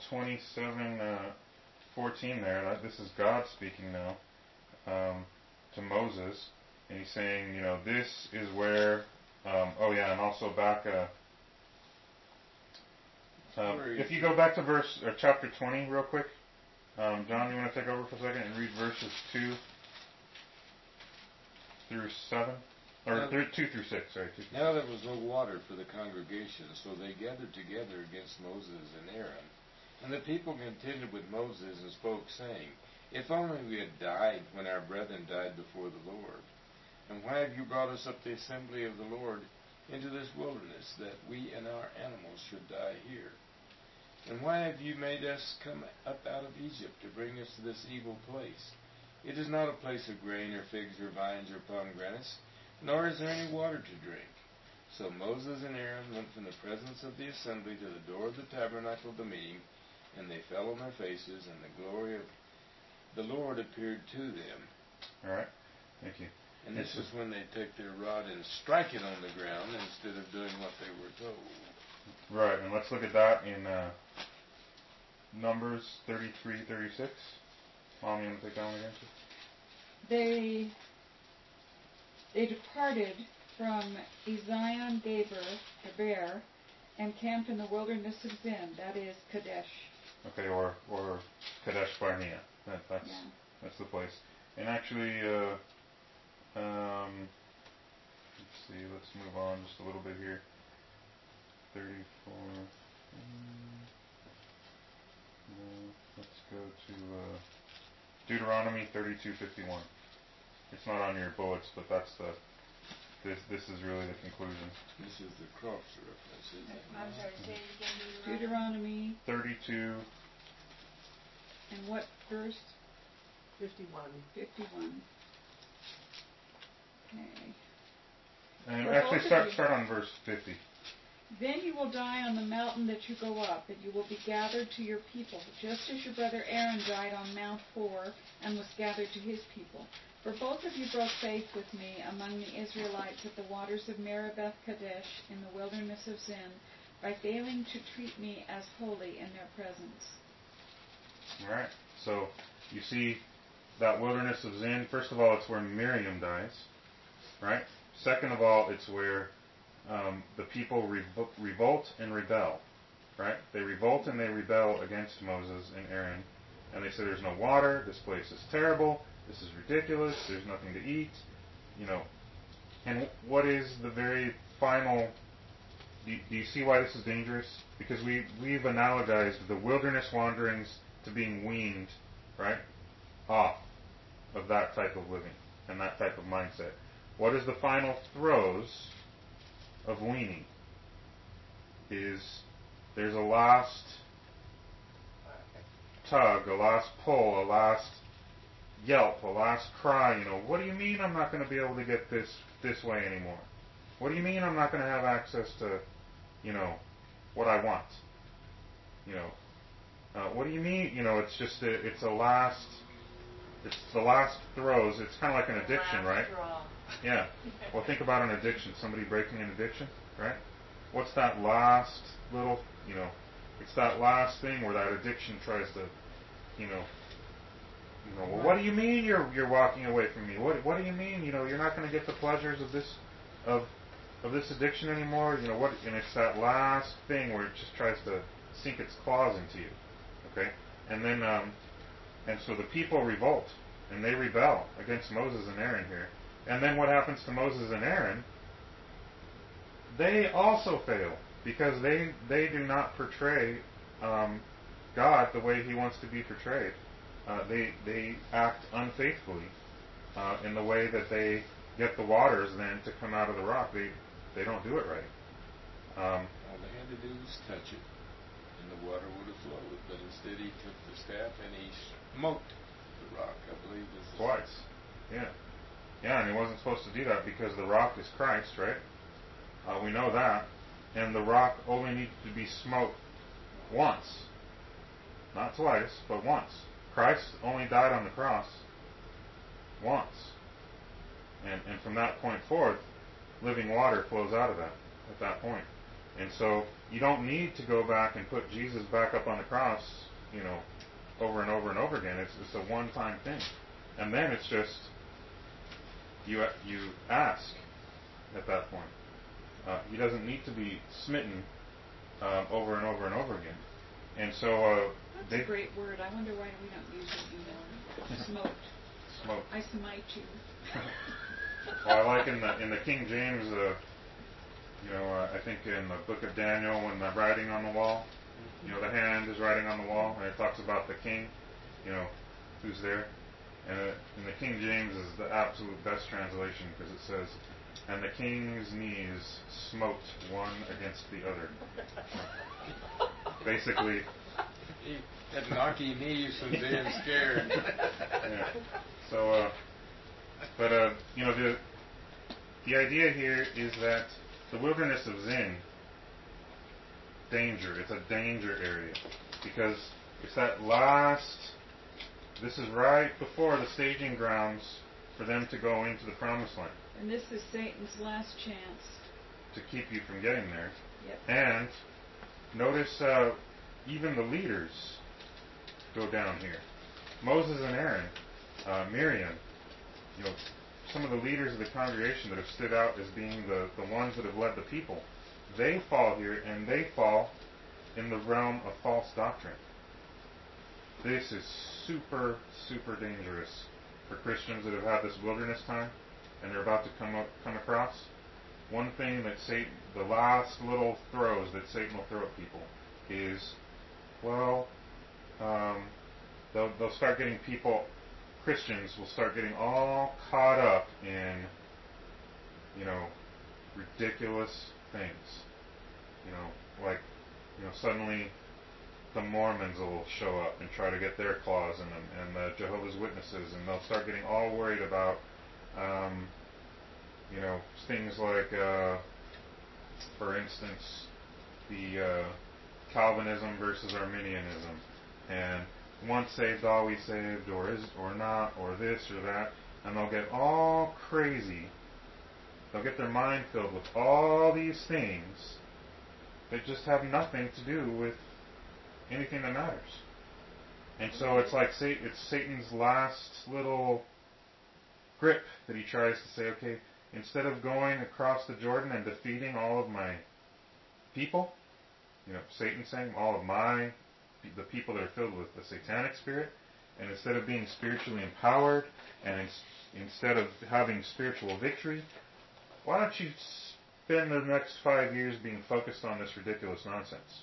Speaker 3: 27:14 there, this is God speaking now to Moses, and he's saying, this is where. And also back. If you go back to chapter 20 real quick, John, you want to take over for a second and read verses 2 through 7? Or 2 through 6, sorry. 2 through
Speaker 4: Now there was no water for the congregation, so they gathered together against Moses and Aaron And the people contended with Moses and spoke, saying, If only we had died when our brethren died before the Lord. And why have you brought us up the assembly of the Lord into this wilderness, that we and our animals should die here? And why have you made us come up out of Egypt to bring us to this evil place? It is not a place of grain or figs or vines or pomegranates, nor is there any water to drink. So Moses and Aaron went from the presence of the assembly to the door of the tabernacle of the meeting, and they fell on their faces, and the glory of the Lord appeared to them.
Speaker 3: All right. Thank you.
Speaker 4: And this is when they take their rod and strike it on the ground instead of doing what they were told.
Speaker 3: Right, and let's look at that in Numbers 33:36. Mom, you want to take that one again?
Speaker 1: They departed from Ezion-Geber, and camped in the wilderness of Zin, that is Kadesh.
Speaker 3: Okay, or Kadesh Barnea. That's the place. And actually, let's see. Let's move on just a little bit here. 34. Let's go to Deuteronomy 32:51. It's not on your bullets, but that's the. This is really the conclusion.
Speaker 4: This is the cross reference, isn't it?
Speaker 2: I'm sorry, say it again,
Speaker 1: Deuteronomy.
Speaker 3: 32.
Speaker 1: And what verse?
Speaker 6: 51.
Speaker 1: 51. Okay.
Speaker 3: And
Speaker 1: For
Speaker 3: actually,
Speaker 1: both of you.
Speaker 3: start on verse 50.
Speaker 1: Then you will die on the mountain that you go up, and you will be gathered to your people, just as your brother Aaron died on Mount Hor and was gathered to his people. For both of you broke faith with me among the Israelites at the waters of Meribeth Kadesh in the wilderness of Zin, by failing to treat me as holy in their presence.
Speaker 3: All right. So you see that wilderness of Zin. First of all, it's where Miriam dies, right? Second of all, it's where the people revolt and rebel, right? They revolt and they rebel against Moses and Aaron, and they say there's no water, this place is terrible, this is ridiculous, there's nothing to eat, And what is the very final, do you see why this is dangerous? Because we've analogized the wilderness wanderings to being weaned, right, off of that type of living and that type of mindset. What is the final throes of weaning? There's a last tug, a last pull, a last yelp, a last cry. What do you mean I'm not going to be able to get this way anymore? What do you mean I'm not going to have access to, what I want? What do you mean? It's just it's the last throes. It's kind of like an addiction, right? Yeah. Well, think about an addiction. Somebody breaking an addiction, right? What's that last little, it's that last thing where that addiction tries to, well, what do you mean you're walking away from me? What do you mean, you're not going to get the pleasures of this addiction anymore? And it's that last thing where it just tries to sink its claws into you. Okay? And then and so the people revolt and they rebel against Moses and Aaron here. And then what happens to Moses and Aaron? They also fail because they do not portray God the way He wants to be portrayed. They act unfaithfully in the way that they get the waters then to come out of the rock. They don't do it right.
Speaker 4: All they had to do was touch it, and the water would have flowed. But instead, he took the staff and he smote the rock. I believe this is
Speaker 3: twice. Yeah. Yeah, and he wasn't supposed to do that because the rock is Christ, right? We know that. And the rock only needs to be smote once. Not twice, but once. Christ only died on the cross once. And from that point forth, living water flows out of that at that point. And so you don't need to go back and put Jesus back up on the cross, over and over and over again. It's a one-time thing. And then it's just you ask at that point. He doesn't need to be smitten over and over and over again. And so
Speaker 1: that's a great word. I wonder why we don't use it anymore. Smoked.
Speaker 3: Smoked.
Speaker 1: I smite you.
Speaker 3: Well, I like in the King James, I think in the book of Daniel when the writing on the wall, the hand is writing on the wall, and it talks about the king, who's there. And the King James is the absolute best translation because it says, "And the king's knees smote one against the other." Basically,
Speaker 4: He had knocky knees from being scared.
Speaker 3: yeah. So, the idea here is that the wilderness of Zin, danger. It's a danger area because it's that last. This is right before the staging grounds for them to go into the promised land.
Speaker 1: And this is Satan's last chance
Speaker 3: to keep you from getting there.
Speaker 1: Yep.
Speaker 3: And notice even the leaders go down here. Moses and Aaron, Miriam, some of the leaders of the congregation that have stood out as being the ones that have led the people, they fall here, and they fall in the realm of false doctrine. This is super, super dangerous for Christians that have had this wilderness time and they're about to come across. One thing that Satan, the last little throws that Satan will throw at people is, they'll start getting people, Christians will start getting all caught up in, ridiculous things. Suddenly the Mormons will show up and try to get their claws in them, and the Jehovah's Witnesses, and they'll start getting all worried about, things like, for instance, the Calvinism versus Arminianism, and once saved, always saved, or not, or this or that, and they'll get all crazy. They'll get their mind filled with all these things that just have nothing to do with anything that matters. And so it's like it's Satan's last little grip that he tries to say, okay, instead of going across the Jordan and defeating all of my people, Satan's saying the people that are filled with the satanic spirit, and instead of being spiritually empowered, and instead of having spiritual victory, why don't you spend the next 5 years being focused on this ridiculous nonsense?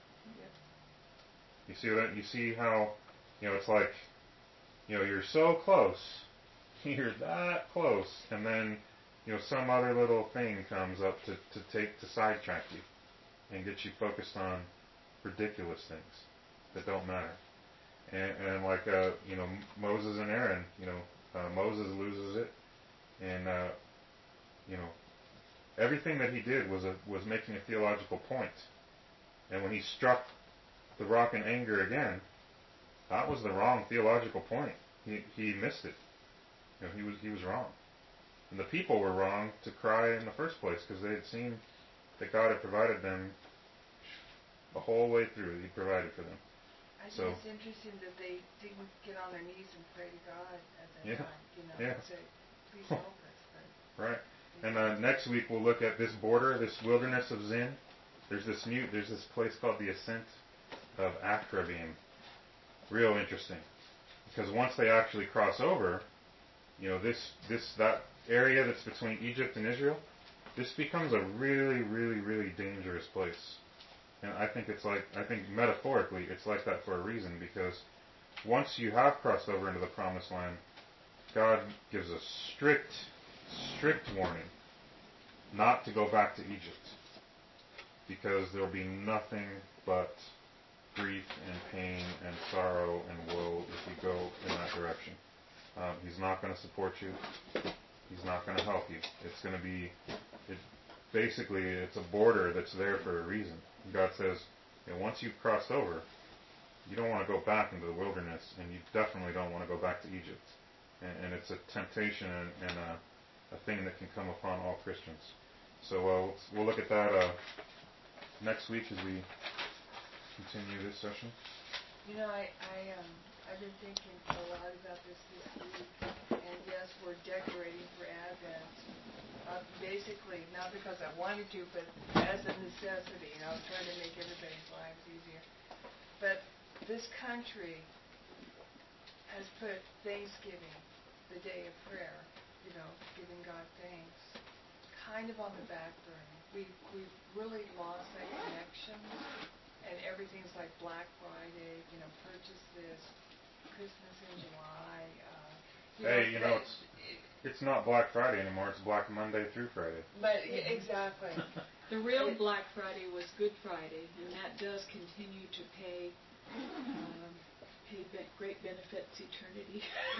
Speaker 3: You see that? You see how, it's like, you're so close, you're that close, and then, some other little thing comes up to sidetrack you and get you focused on ridiculous things that don't matter. And like, Moses and Aaron, Moses loses it, and, everything that he did was making a theological point. And when he struck the rock in anger again, that was the wrong theological point. He missed it. He was wrong. And the people were wrong to cry in the first place because they had seen that God had provided them the whole way through. He provided for them.
Speaker 2: I think it's interesting that they didn't get on their knees and pray to God at that time. And say, please help us.
Speaker 3: Right. And next week we'll look at this border, this wilderness of Zin. There's this place called the Ascent of Akrabim. Real interesting, because once they actually cross over, that area that's between Egypt and Israel, this becomes a really, really, really dangerous place. And I think metaphorically it's like that for a reason, because once you have crossed over into the promised land, God gives a strict warning not to go back to Egypt, because there will be nothing but grief and pain and sorrow and woe if you go in that direction. He's not going to support you. He's not going to help you. It's going to be, it's a border that's there for a reason. God says, once you've crossed over, you don't want to go back into the wilderness, and you definitely don't want to go back to Egypt. And it's a temptation and a thing that can come upon all Christians. So we'll look at that next week as we continue this session.
Speaker 2: I've been thinking a lot about this week, and yes, we're decorating for Advent. Basically, not because I wanted to, but as a necessity, trying to make everybody's lives easier. But this country has put Thanksgiving, the day of prayer, giving God thanks, kind of on the back burner. We've really lost that connection, and everything's like Black Friday. purchase this Christmas in July.
Speaker 3: Hey, it's not Black Friday anymore. It's Black Monday through Friday.
Speaker 2: But exactly.
Speaker 1: The real Black Friday was Good Friday, and that does continue to pay great benefits eternity.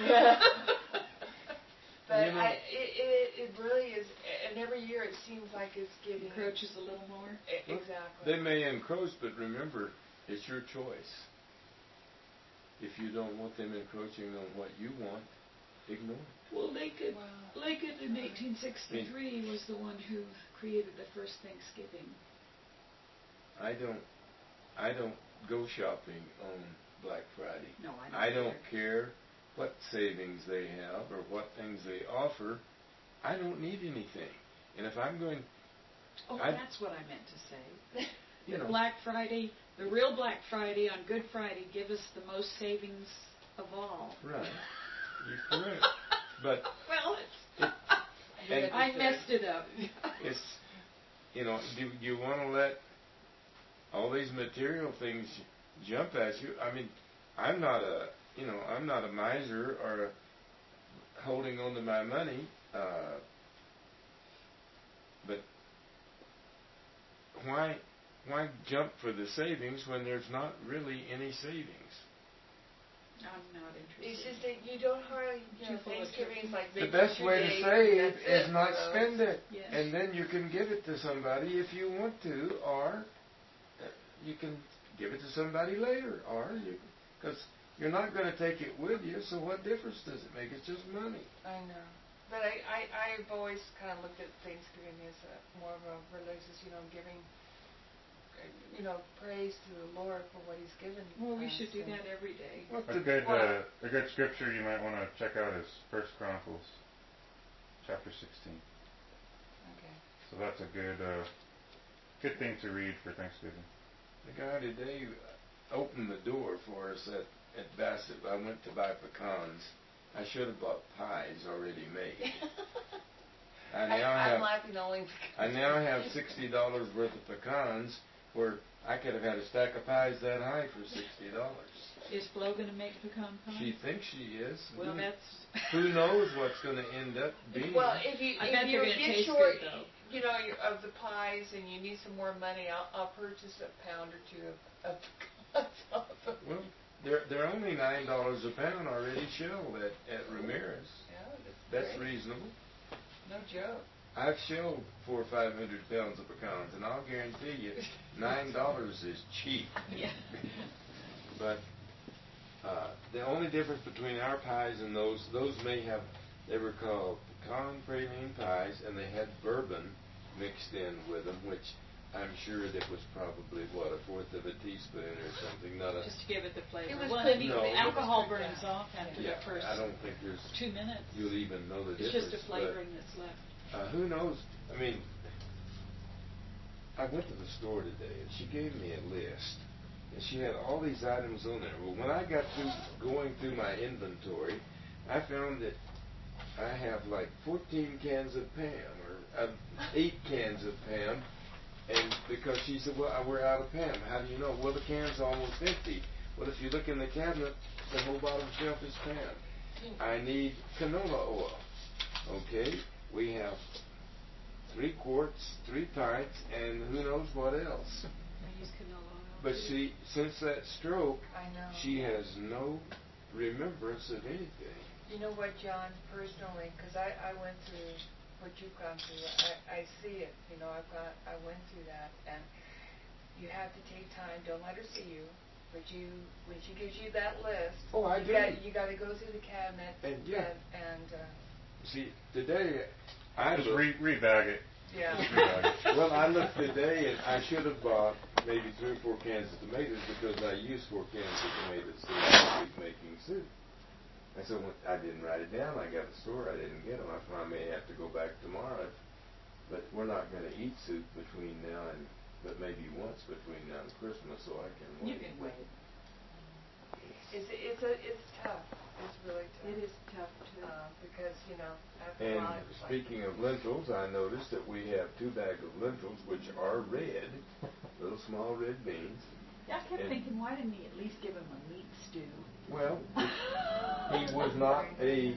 Speaker 2: But it really is, and every year it seems like it's getting...
Speaker 1: Encroaches a little more.
Speaker 2: Exactly.
Speaker 4: They may encroach, but remember, it's your choice. If you don't want them encroaching on what you want, ignore it.
Speaker 1: Well, Lincoln in 1863 was the one who created the first Thanksgiving.
Speaker 4: I don't go shopping on Black Friday.
Speaker 1: No,
Speaker 4: I don't care what savings they have or what things they offer. I don't need anything. And if I'm going...
Speaker 1: that's what I meant to say. Black Friday, the real Black Friday on Good Friday, give us the most savings of all.
Speaker 4: Right. You're correct. But...
Speaker 1: Well, I messed it up.
Speaker 4: It's, do you want to let all these material things jump at you? I mean, I'm not a miser or holding on to my money, but why jump for the savings when there's not really any savings?
Speaker 1: I'm not interested.
Speaker 2: It's just that you don't hardly, Thanksgiving is like...
Speaker 4: The best way to save is not
Speaker 2: so.
Speaker 4: spend it.
Speaker 1: Yes.
Speaker 4: And then you can give it to somebody if you want to, or you can give it to somebody later, because you're not going to take it with you, so what difference does it make? It's just money.
Speaker 2: I know. But I've always kind of looked at Thanksgiving as more of a religious, giving, praise to the Lord for what He's given.
Speaker 1: Well, we should do that every day.
Speaker 3: A good scripture you might want to check out is 1 Chronicles chapter 16.
Speaker 2: Okay.
Speaker 3: So that's a good thing to read for Thanksgiving.
Speaker 4: The guy today opened the door for us at Bassett. I went to buy pecans. I should have bought pies already made.
Speaker 2: I'm laughing only because...
Speaker 4: I now have $60 worth of pecans, where I could have had a stack of pies that high for $60.
Speaker 1: Is Flo going to make pecan pie?
Speaker 4: She thinks she is.
Speaker 1: Well,
Speaker 4: who knows what's going to end up being.
Speaker 2: Well, if you get short,
Speaker 1: though.
Speaker 2: of the pies, and you need some more money, I'll purchase a pound or two of pecans.
Speaker 4: Well, they're only $9 a pound already shelled at Ramirez.
Speaker 2: Yeah,
Speaker 4: that's reasonable.
Speaker 2: No joke.
Speaker 4: I've shelled 400 or 500 pounds of pecans, and I'll guarantee you, $9 is cheap.
Speaker 1: Yeah.
Speaker 4: But the only difference between our pies and those they were called pecan praline pies, and they had bourbon mixed in with them, which I'm sure that was probably, a fourth of a teaspoon or something.
Speaker 1: Just to give it the flavor.
Speaker 2: It was
Speaker 1: the alcohol burns off after the first
Speaker 4: I don't think there's
Speaker 1: 2 minutes.
Speaker 4: You'll even know the
Speaker 1: it's
Speaker 4: difference.
Speaker 1: It's just a flavoring that's left.
Speaker 4: Who knows? I mean, I went to the store today, and she gave me a list. And she had all these items on there. Well, when I got through going through my inventory, I found that I have like 14 cans of Pam, or 8 cans of Pam. And because she said, well, we're out of Pam. How do you know? Well, the can's almost empty. Well, if you look in the cabinet, the whole bottom shelf is Pam. I need canola oil. Okay, we have 3 quarts, 3 pints, and who knows what else.
Speaker 1: I use canola oil.
Speaker 4: But see, since that stroke,
Speaker 2: I know.
Speaker 4: she has no remembrance of anything.
Speaker 2: You know what, John, personally, because I went through what you've gone through, I see it. I went through that, and you have to take time. Don't let her see you. But when she gives you that list, you got to go through the cabinet and
Speaker 4: see, today I
Speaker 3: just rebag it.
Speaker 2: Yeah.
Speaker 4: Well, I looked today, and I should have bought maybe 3 or 4 cans of tomatoes, because I used 4 cans of tomatoes this week making soup. And so I didn't write it down. I got the store. I didn't get them. I may have to go back tomorrow. But we're not going to eat soup between now and, but maybe once between now and Christmas, so I can wait.
Speaker 1: You can wait.
Speaker 2: It's tough. It's really tough.
Speaker 1: It is tough too.
Speaker 2: Because after a while.
Speaker 4: And speaking of lentils, I noticed that we have 2 bags of lentils, which are red, little small red beans.
Speaker 1: Yeah, I kept thinking, why didn't he at least give him a
Speaker 4: Well, he was not a.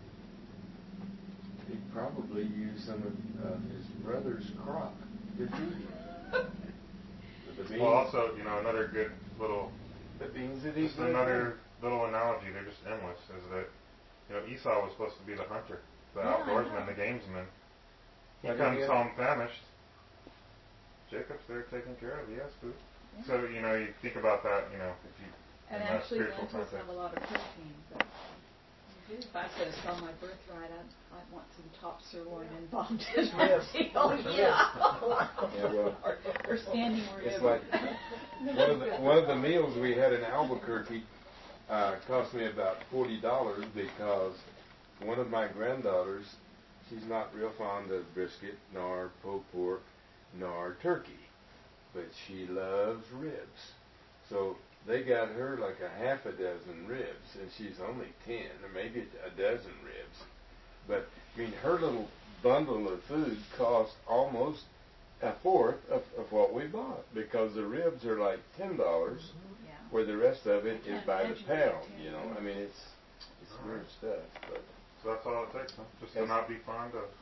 Speaker 4: He probably used some of his brother's crop to feed him. The beans,
Speaker 3: Well, also, another good little,
Speaker 4: the beans that he
Speaker 3: just another little analogy, they're just endless, is that, Esau was supposed to be the hunter, the
Speaker 1: Yeah, I
Speaker 3: outdoorsman,
Speaker 1: know.
Speaker 3: the gamesman. He
Speaker 4: How did
Speaker 3: comes
Speaker 4: he-
Speaker 3: home famished. Jacob's there taking care of, he has food.
Speaker 1: Yeah.
Speaker 3: So, you think about that, if you,
Speaker 1: And
Speaker 3: in that
Speaker 1: actually,
Speaker 3: spiritual
Speaker 1: lentils
Speaker 3: context.
Speaker 1: have a lot of protein. But if I could have sold my birthright, I'd want some top sirloin and bombed in my
Speaker 6: Yes.
Speaker 1: Oh, yeah.
Speaker 4: Yeah, well,
Speaker 1: or standing where
Speaker 4: it's like one of the meals we had in Albuquerque cost me about $40 because one of my granddaughters, she's not real fond of brisket, nor pulled pork, nor turkey, but she loves ribs. So they got her like a half a dozen ribs, and she's only 10, or maybe a dozen ribs. But, her little bundle of food cost almost a fourth of what we bought, because the ribs are like $10,
Speaker 1: Yeah.
Speaker 4: where the rest of it
Speaker 1: I
Speaker 4: is
Speaker 1: can't
Speaker 4: by the
Speaker 1: imagine
Speaker 4: pound,
Speaker 1: being 10.
Speaker 4: It's weird stuff, but...
Speaker 3: So that's all it takes, huh? Just to not be fond of.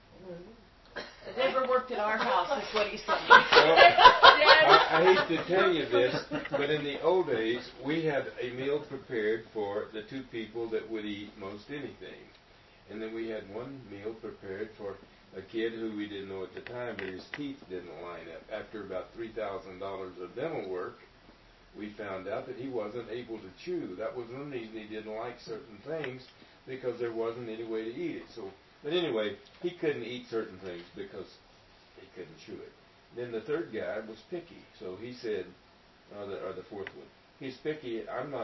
Speaker 1: It never worked at our house, is what he's saying.
Speaker 4: Well, I hate to tell you this, but in the old days, we had a meal prepared for the two people that would eat most anything. And then we had one meal prepared for a kid who we didn't know at the time, but his teeth didn't line up. After about $3,000 of dental work, we found out that he wasn't able to chew. That was one reason he didn't like certain things, because there wasn't any way to eat it. But anyway, he couldn't eat certain things because he couldn't chew it. Then the third guy was picky, so he said, or the fourth one, he's picky.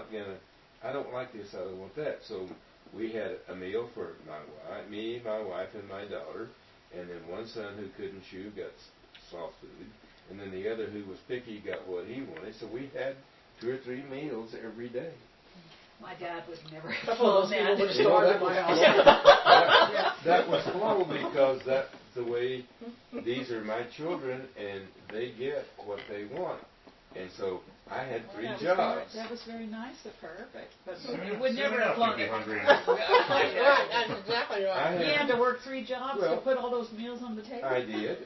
Speaker 4: I don't like this. I don't want that. So we had a meal for me, my wife, and my daughter, and then one son who couldn't chew got soft food, and then the other who was picky got what he wanted. So we had 2 or 3 meals every day.
Speaker 1: My dad would never
Speaker 6: A couple of those people would
Speaker 4: You know,
Speaker 6: starve
Speaker 4: that
Speaker 6: in my
Speaker 4: was-
Speaker 6: house.
Speaker 4: That was slow because that's the way. These are my children, and they get what they want. And so I had 3 jobs.
Speaker 1: That was very nice of her, but
Speaker 3: Soon
Speaker 1: you would never
Speaker 3: enough
Speaker 1: have
Speaker 3: you'll
Speaker 1: flown
Speaker 3: be
Speaker 1: it.
Speaker 3: hungry.
Speaker 6: Right, that's exactly
Speaker 4: I
Speaker 6: right.
Speaker 1: He had to work 3 jobs
Speaker 4: Well,
Speaker 1: to put all those meals on the table.
Speaker 4: I did.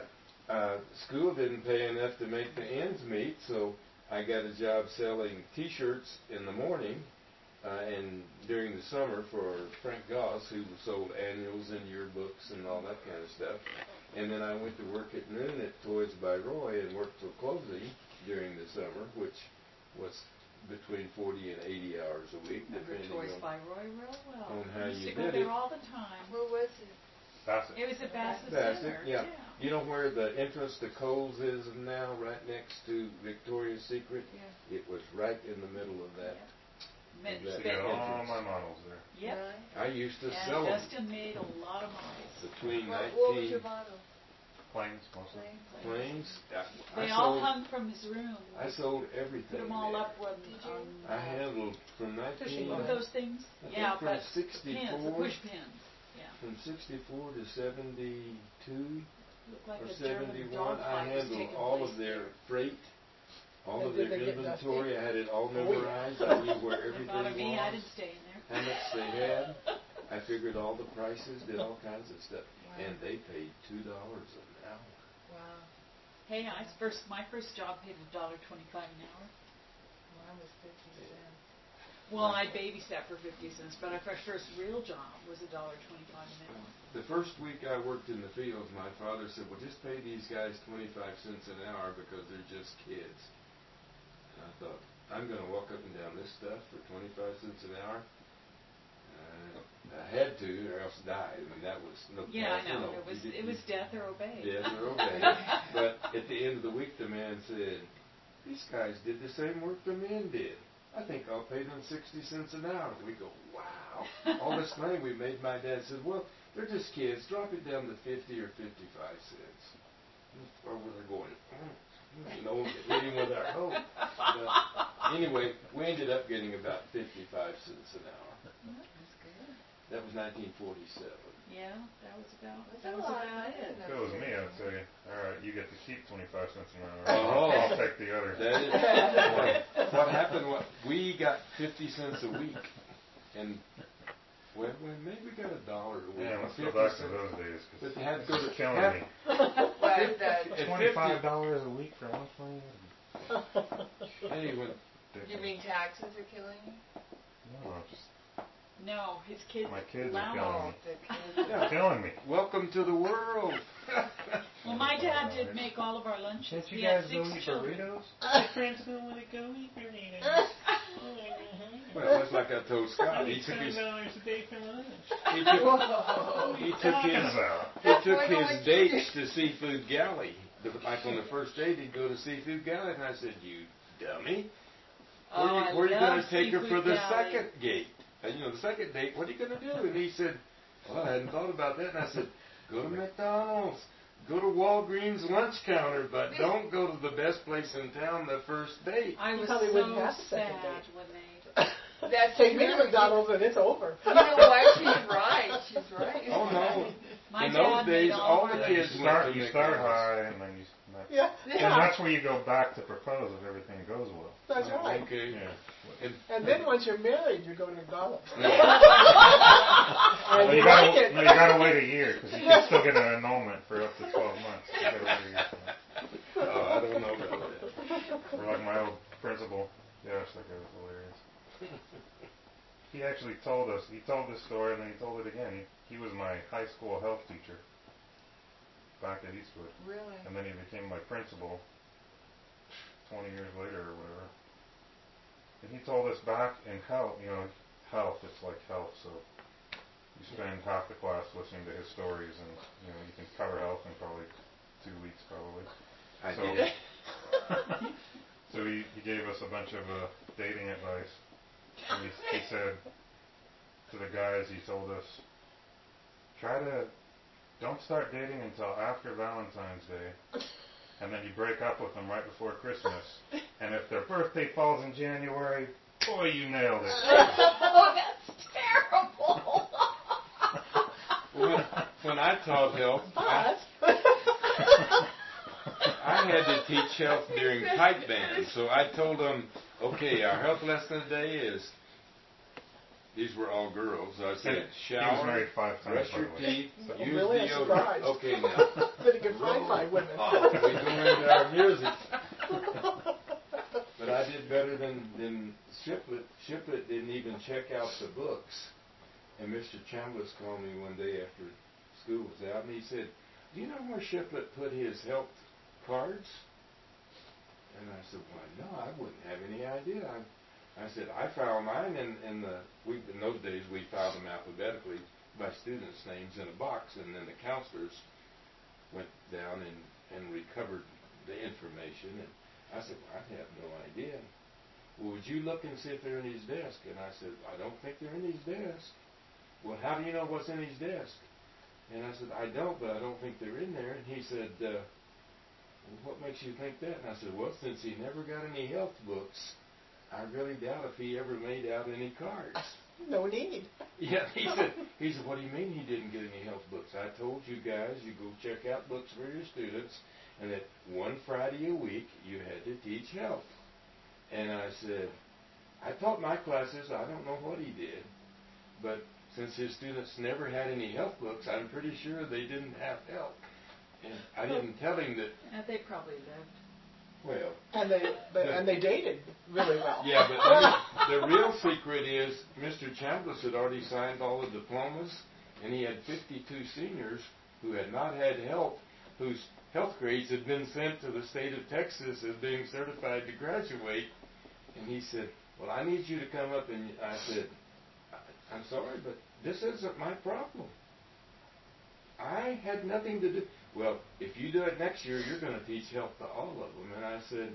Speaker 4: School didn't pay enough to make the ends meet, so I got a job selling T-shirts in the morning and during the summer for Frank Goss, who sold annuals and yearbooks and all that kind of stuff. And then I went to work at noon at Toys by Roy and worked till closing during the summer, which was between 40 and 80 hours a week,
Speaker 1: Remember
Speaker 4: depending
Speaker 1: Toys
Speaker 4: on
Speaker 1: by Roy real well.
Speaker 4: on how
Speaker 1: I used
Speaker 4: you
Speaker 1: to go
Speaker 4: did
Speaker 1: there
Speaker 4: it.
Speaker 1: all the time.
Speaker 2: Where was it?
Speaker 3: Bassett.
Speaker 1: It was at Bassett
Speaker 4: Bassett,
Speaker 1: Center.
Speaker 4: yeah. You know where the entrance to Kohl's is now, right next to Victoria's Secret?
Speaker 1: Yeah.
Speaker 4: It was right in the middle of that.
Speaker 1: Meant
Speaker 4: Yeah.
Speaker 3: I
Speaker 1: spent-
Speaker 3: got all my models there.
Speaker 1: Yep.
Speaker 2: Right.
Speaker 4: I used to
Speaker 1: And
Speaker 4: sell them
Speaker 1: Justin made a lot of models.
Speaker 4: between
Speaker 2: What was your
Speaker 4: 19
Speaker 2: motto?
Speaker 3: Planes, mostly.
Speaker 4: planes.
Speaker 1: They
Speaker 4: I
Speaker 1: all
Speaker 4: sold,
Speaker 1: hung from his room.
Speaker 4: I sold everything.
Speaker 1: Put them all
Speaker 4: there.
Speaker 1: up when
Speaker 2: Did you?
Speaker 1: on
Speaker 4: I handled from
Speaker 1: fishing
Speaker 4: 19
Speaker 1: with those things.
Speaker 4: I think
Speaker 1: Yeah,
Speaker 4: from
Speaker 1: but
Speaker 4: 64
Speaker 1: pins, the push pins. Yeah.
Speaker 4: from 64 to 72
Speaker 1: Looked like
Speaker 4: or
Speaker 1: a German
Speaker 4: 71.
Speaker 1: dog
Speaker 4: I
Speaker 1: fight was
Speaker 4: handled
Speaker 1: taking
Speaker 4: all
Speaker 1: place
Speaker 4: of their
Speaker 1: there.
Speaker 4: freight, all
Speaker 6: And
Speaker 4: of
Speaker 6: did
Speaker 4: their
Speaker 6: they get
Speaker 4: inventory.
Speaker 6: dusty?
Speaker 4: I had it all
Speaker 6: Oh, yeah.
Speaker 4: memorized. I knew where
Speaker 1: Didn't bother
Speaker 4: everything
Speaker 1: me. I
Speaker 4: was,
Speaker 1: didn't stay in there.
Speaker 4: how much they had. I figured all the prices, did all kinds of stuff,
Speaker 2: Wow.
Speaker 4: and they paid $2 an hour.
Speaker 2: Wow.
Speaker 1: Hey, my first job paid $1.25 an hour.
Speaker 2: Mine was 50 cents.
Speaker 1: Well, I babysat for 50 cents, but my first real job was $1.25 an hour.
Speaker 4: The first week I worked in the fields, my father said, well, just pay these guys 25 cents an hour because they're just kids. And I thought, I'm going to walk up and down this stuff for 25 cents an hour? I had to, or else die. I mean, that was no.
Speaker 1: Yeah, I
Speaker 4: you
Speaker 1: know. It was death or obey.
Speaker 4: Death or obey. But at the end of the week, the man said, these guys did the same work the men did. I think I'll pay them 60 cents an hour. We go, wow. All this money we made. My dad said, well, they're just kids. Drop it down to 50 or 55 cents. Or were they going, hit him with our hope. But anyway, we ended up getting about 55 cents an hour.
Speaker 2: That's good.
Speaker 4: That was 1947.
Speaker 1: Yeah, that was
Speaker 2: That's a lot. I
Speaker 1: it.
Speaker 2: didn't
Speaker 3: If
Speaker 2: know
Speaker 3: it was
Speaker 2: that.
Speaker 3: me, I'd say, all right, you get to keep 25 cents an hour.
Speaker 4: Oh.
Speaker 3: I'll take the other.
Speaker 4: That is, what happened was we got 50 cents a week, and when maybe we got $1 a week.
Speaker 3: Yeah, let's go
Speaker 4: 50
Speaker 3: back to
Speaker 4: cents.
Speaker 3: those days.
Speaker 4: But you had to go to
Speaker 3: It's killing me.
Speaker 2: But that,
Speaker 3: $25 a week for lunch money?
Speaker 4: Hey, when
Speaker 2: you mean taxes are killing you?
Speaker 3: No, just
Speaker 1: No, his kids.
Speaker 3: my kids are
Speaker 1: lounge.
Speaker 3: killing me.
Speaker 2: The kids.
Speaker 4: Yeah.
Speaker 3: Killing me.
Speaker 4: welcome to the world.
Speaker 1: Well, my dad did make all of our lunches.
Speaker 3: Can't you
Speaker 1: We had
Speaker 3: guys go
Speaker 1: 6
Speaker 3: eat
Speaker 1: children.
Speaker 3: burritos? My friends don't want to go eat burritos.
Speaker 4: Well, that's like I told Scott. He took his
Speaker 3: a day for lunch.
Speaker 4: he took
Speaker 2: Whoa.
Speaker 4: he took his dates to Seafood Galley. Like on the first date, he'd go to Seafood Galley, and I said, "You dummy, where are you going to take her for the second date? The second date. What are you going to do?" And he said, "Well, I hadn't thought about that." And I said, "Go to McDonald's, go to Walgreens lunch counter, but don't go to the best place in town the first date."
Speaker 1: I was
Speaker 6: probably
Speaker 1: so
Speaker 6: wouldn't have the second
Speaker 1: sad
Speaker 6: date.
Speaker 1: when they.
Speaker 2: That's
Speaker 6: Take me to
Speaker 2: true.
Speaker 6: McDonald's and it's over.
Speaker 2: You know what? She's right. She's right.
Speaker 4: Oh no!
Speaker 1: My
Speaker 4: In
Speaker 1: dad
Speaker 4: those days,
Speaker 1: made
Speaker 4: all the
Speaker 1: our
Speaker 4: kids
Speaker 3: You
Speaker 4: went to
Speaker 3: start
Speaker 4: McDonald's.
Speaker 3: high, and then you.
Speaker 6: Yeah,
Speaker 3: And that's where you go back to propose if everything goes well.
Speaker 6: that's right.
Speaker 4: Okay.
Speaker 3: Yeah.
Speaker 6: And then once you're married, you go to McDonald's.
Speaker 4: Yeah.
Speaker 6: And
Speaker 3: Well,
Speaker 6: you like it.
Speaker 3: you gotta wait a year because you can still get an annulment for up to 12 months. You gotta wait a year for that.
Speaker 4: Oh, I don't know about that.
Speaker 3: Or like my old principal, gosh, that guy was hilarious. He actually told this story and then he told it again. He was my high school health teacher back at Eastwood.
Speaker 2: Really?
Speaker 3: And then he became my principal 20 years later or whatever. And he told us back in health, health, it's like health, so you spend half the class listening to his stories and, you can cover health in probably 2 weeks probably.
Speaker 4: I
Speaker 3: So-
Speaker 4: did.
Speaker 3: So he gave us a bunch of dating advice. And he said to the guys, he told us, don't start dating until after Valentine's Day, and then you break up with them right before Christmas. And if their birthday falls in January, boy, you nailed it.
Speaker 1: Oh, that's terrible.
Speaker 4: When I taught health, I had to teach health during pipe band. So I told them, okay, our health lesson today is, these were all girls. So I said,
Speaker 3: He was
Speaker 4: shower,
Speaker 3: married 5 times,
Speaker 4: brush
Speaker 3: by
Speaker 4: your
Speaker 3: the way.
Speaker 4: teeth,
Speaker 6: So
Speaker 4: use
Speaker 6: really, I'm
Speaker 4: deodorant.
Speaker 6: surprised.
Speaker 4: Okay, now.
Speaker 6: That you can find my women.
Speaker 4: Oh, we go into our music. But I did better than Shiplet. Shiplet didn't even check out the books. And Mr. Chambliss called me one day after school was out, and he said, "Do you know where Shiplet put his health cards?" And I said, "Why, no, I wouldn't have any idea." I said, "I filed mine in those days we filed them alphabetically by students' names in a box, and then the counselors went down and recovered the information." And I said, "Well, I have no idea." "Well, would you look and see if they're in his desk?" And I said, "I don't think they're in his desk." "Well, how do you know what's in his desk?" And I said, "I don't, but I don't think they're in there." And he said, "Well, what makes you think that?" And I said, "Well, since he never got any health books, I really doubt if he ever made out any cards."
Speaker 6: No need.
Speaker 4: Yeah, he said, "What do you mean he didn't get any health books? I told you guys you go check out books for your students, and that one Friday a week you had to teach health." And I said, "I taught my classes. I don't know what he did, but since his students never had any health books, I'm pretty sure they didn't have help." And I didn't tell him that.
Speaker 1: They probably lived.
Speaker 4: Well.
Speaker 6: And they dated really well.
Speaker 4: Yeah, but the real secret is Mr. Chambliss had already signed all the diplomas, and he had 52 seniors who had not had help, whose health grades had been sent to the state of Texas as being certified to graduate. And he said, "Well, I need you to come up." And I said, "I'm sorry, but this isn't my problem. I had nothing to do." "Well, if you do it next year, you're going to teach health to all of them." And I said,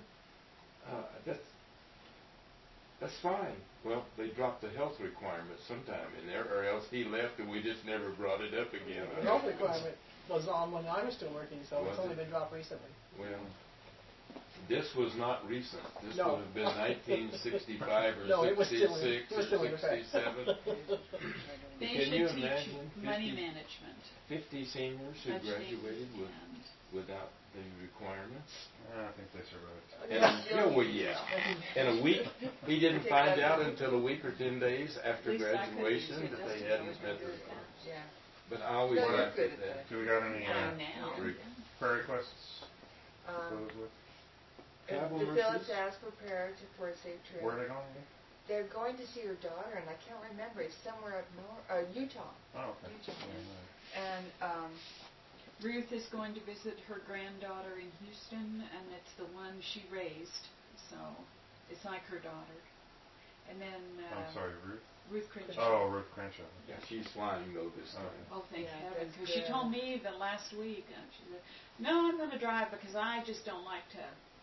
Speaker 4: that's fine. Well, they dropped the health requirement sometime in there, or else he left and we just never brought it up again.
Speaker 6: The health requirement was on when I was still working, so
Speaker 4: Was
Speaker 6: it's only
Speaker 4: it?
Speaker 6: been dropped recently.
Speaker 4: Well, This was not recent. This
Speaker 6: No.
Speaker 4: would have been 1965 or
Speaker 6: No, it was still in-
Speaker 4: 66
Speaker 6: it was still in
Speaker 4: or
Speaker 6: effect.
Speaker 4: 67.
Speaker 1: They
Speaker 4: Can
Speaker 1: should
Speaker 4: you
Speaker 1: teach
Speaker 4: imagine
Speaker 1: money
Speaker 4: 50
Speaker 1: management.
Speaker 4: 50 seniors who
Speaker 1: budgeting,
Speaker 4: graduated
Speaker 1: and
Speaker 4: without the requirements?
Speaker 3: I think they survived.
Speaker 4: And, in a week, he didn't find out until a week or 10 days after
Speaker 1: At least I couldn't
Speaker 4: graduation
Speaker 1: use it.
Speaker 4: that they
Speaker 1: Dustin
Speaker 4: hadn't
Speaker 1: always
Speaker 4: met the
Speaker 1: remembers that.
Speaker 4: requirements.
Speaker 2: Yeah.
Speaker 4: But I always
Speaker 2: No, you're
Speaker 4: laughed
Speaker 2: good
Speaker 4: at
Speaker 2: at
Speaker 4: that.
Speaker 2: that.
Speaker 3: Do we got any
Speaker 1: I know.
Speaker 3: prayer requests to
Speaker 2: Um,
Speaker 3: close with?
Speaker 4: Travel
Speaker 7: The Phillips
Speaker 4: nurses?
Speaker 7: asked for prayer for a safe trip.
Speaker 3: Where are they going again?
Speaker 7: They're going to see her daughter, and I can't remember. It's somewhere up north, Utah.
Speaker 3: Oh, okay.
Speaker 7: Utah.
Speaker 3: Yeah,
Speaker 7: And
Speaker 1: Ruth is going to visit her granddaughter in Houston, and it's the one she raised, so it's like her daughter. And then
Speaker 3: I'm sorry, Ruth?
Speaker 1: Ruth Crenshaw.
Speaker 3: Oh, Ruth Crenshaw.
Speaker 4: Yeah, she's flying though this time.
Speaker 1: Oh, thank
Speaker 7: Yeah,
Speaker 1: heaven!
Speaker 7: that's
Speaker 1: Because she
Speaker 7: good.
Speaker 1: told me the last week, and she said, "No, I'm going to drive because I just don't like to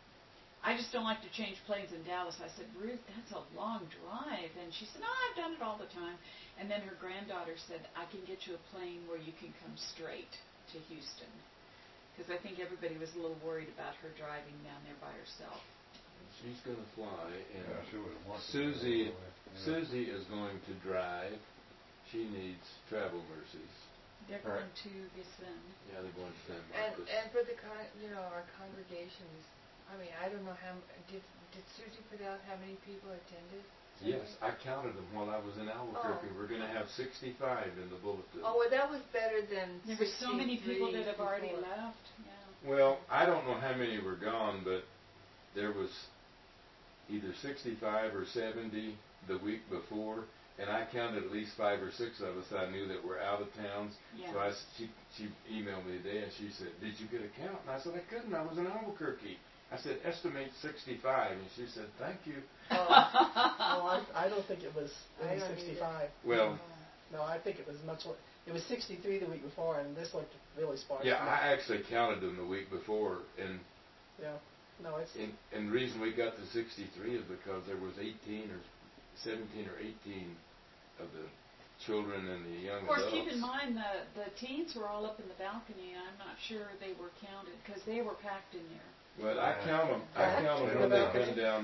Speaker 1: change planes in Dallas." I said, "Ruth, that's a long drive." And she said, "No, I've done it all the time." And then her granddaughter said, "I can get you a plane where you can come straight to Houston." Because I think everybody was a little worried about her driving down there by herself.
Speaker 4: She's going to fly, and
Speaker 3: Yeah, she would have wanted to
Speaker 4: Susie,
Speaker 3: go all the way. Yeah.
Speaker 4: Susie is going to drive. She needs travel nurses.
Speaker 1: They're
Speaker 3: Right.
Speaker 1: going to Visvin.
Speaker 4: Yeah, they're going to San
Speaker 7: and
Speaker 4: Marcos.
Speaker 7: for the our congregations. I mean, I don't know how did Susie put out how many people attended?
Speaker 4: Yes, I counted them while I was in Albuquerque.
Speaker 7: Oh.
Speaker 4: We're going to have 65 in the bulletin.
Speaker 7: Oh, well, that was better than.
Speaker 1: There were so many people that have already
Speaker 7: before.
Speaker 1: left. Yeah.
Speaker 4: Well, I don't know how many were gone, but there was either 65 or 70 the week before, and I counted at least 5 or 6 of us I knew that were out of towns.
Speaker 1: Yeah.
Speaker 4: So she emailed me today, and she said, "Did you get a count?" And I said, "I couldn't. I was in Albuquerque." I said, "Estimate 65," and she said, "Thank you."
Speaker 6: No, I don't think it was
Speaker 7: I don't
Speaker 6: 65.
Speaker 4: Well,
Speaker 6: No, I think it was much. It was 63 the week before, and this looked really sparse.
Speaker 4: yeah, I actually counted them the week before, and
Speaker 6: Yeah. No, it's.
Speaker 4: and the reason we got to 63 is because there was 18 or 17 or 18 of the children and the young
Speaker 1: Of course,
Speaker 4: adults.
Speaker 1: keep in mind the teens were all up in the balcony, and I'm not sure they were counted because they were packed in there.
Speaker 4: Well, I count them. I
Speaker 6: Back
Speaker 4: count
Speaker 6: to
Speaker 4: them
Speaker 6: the
Speaker 4: when they
Speaker 6: balcony.
Speaker 4: come down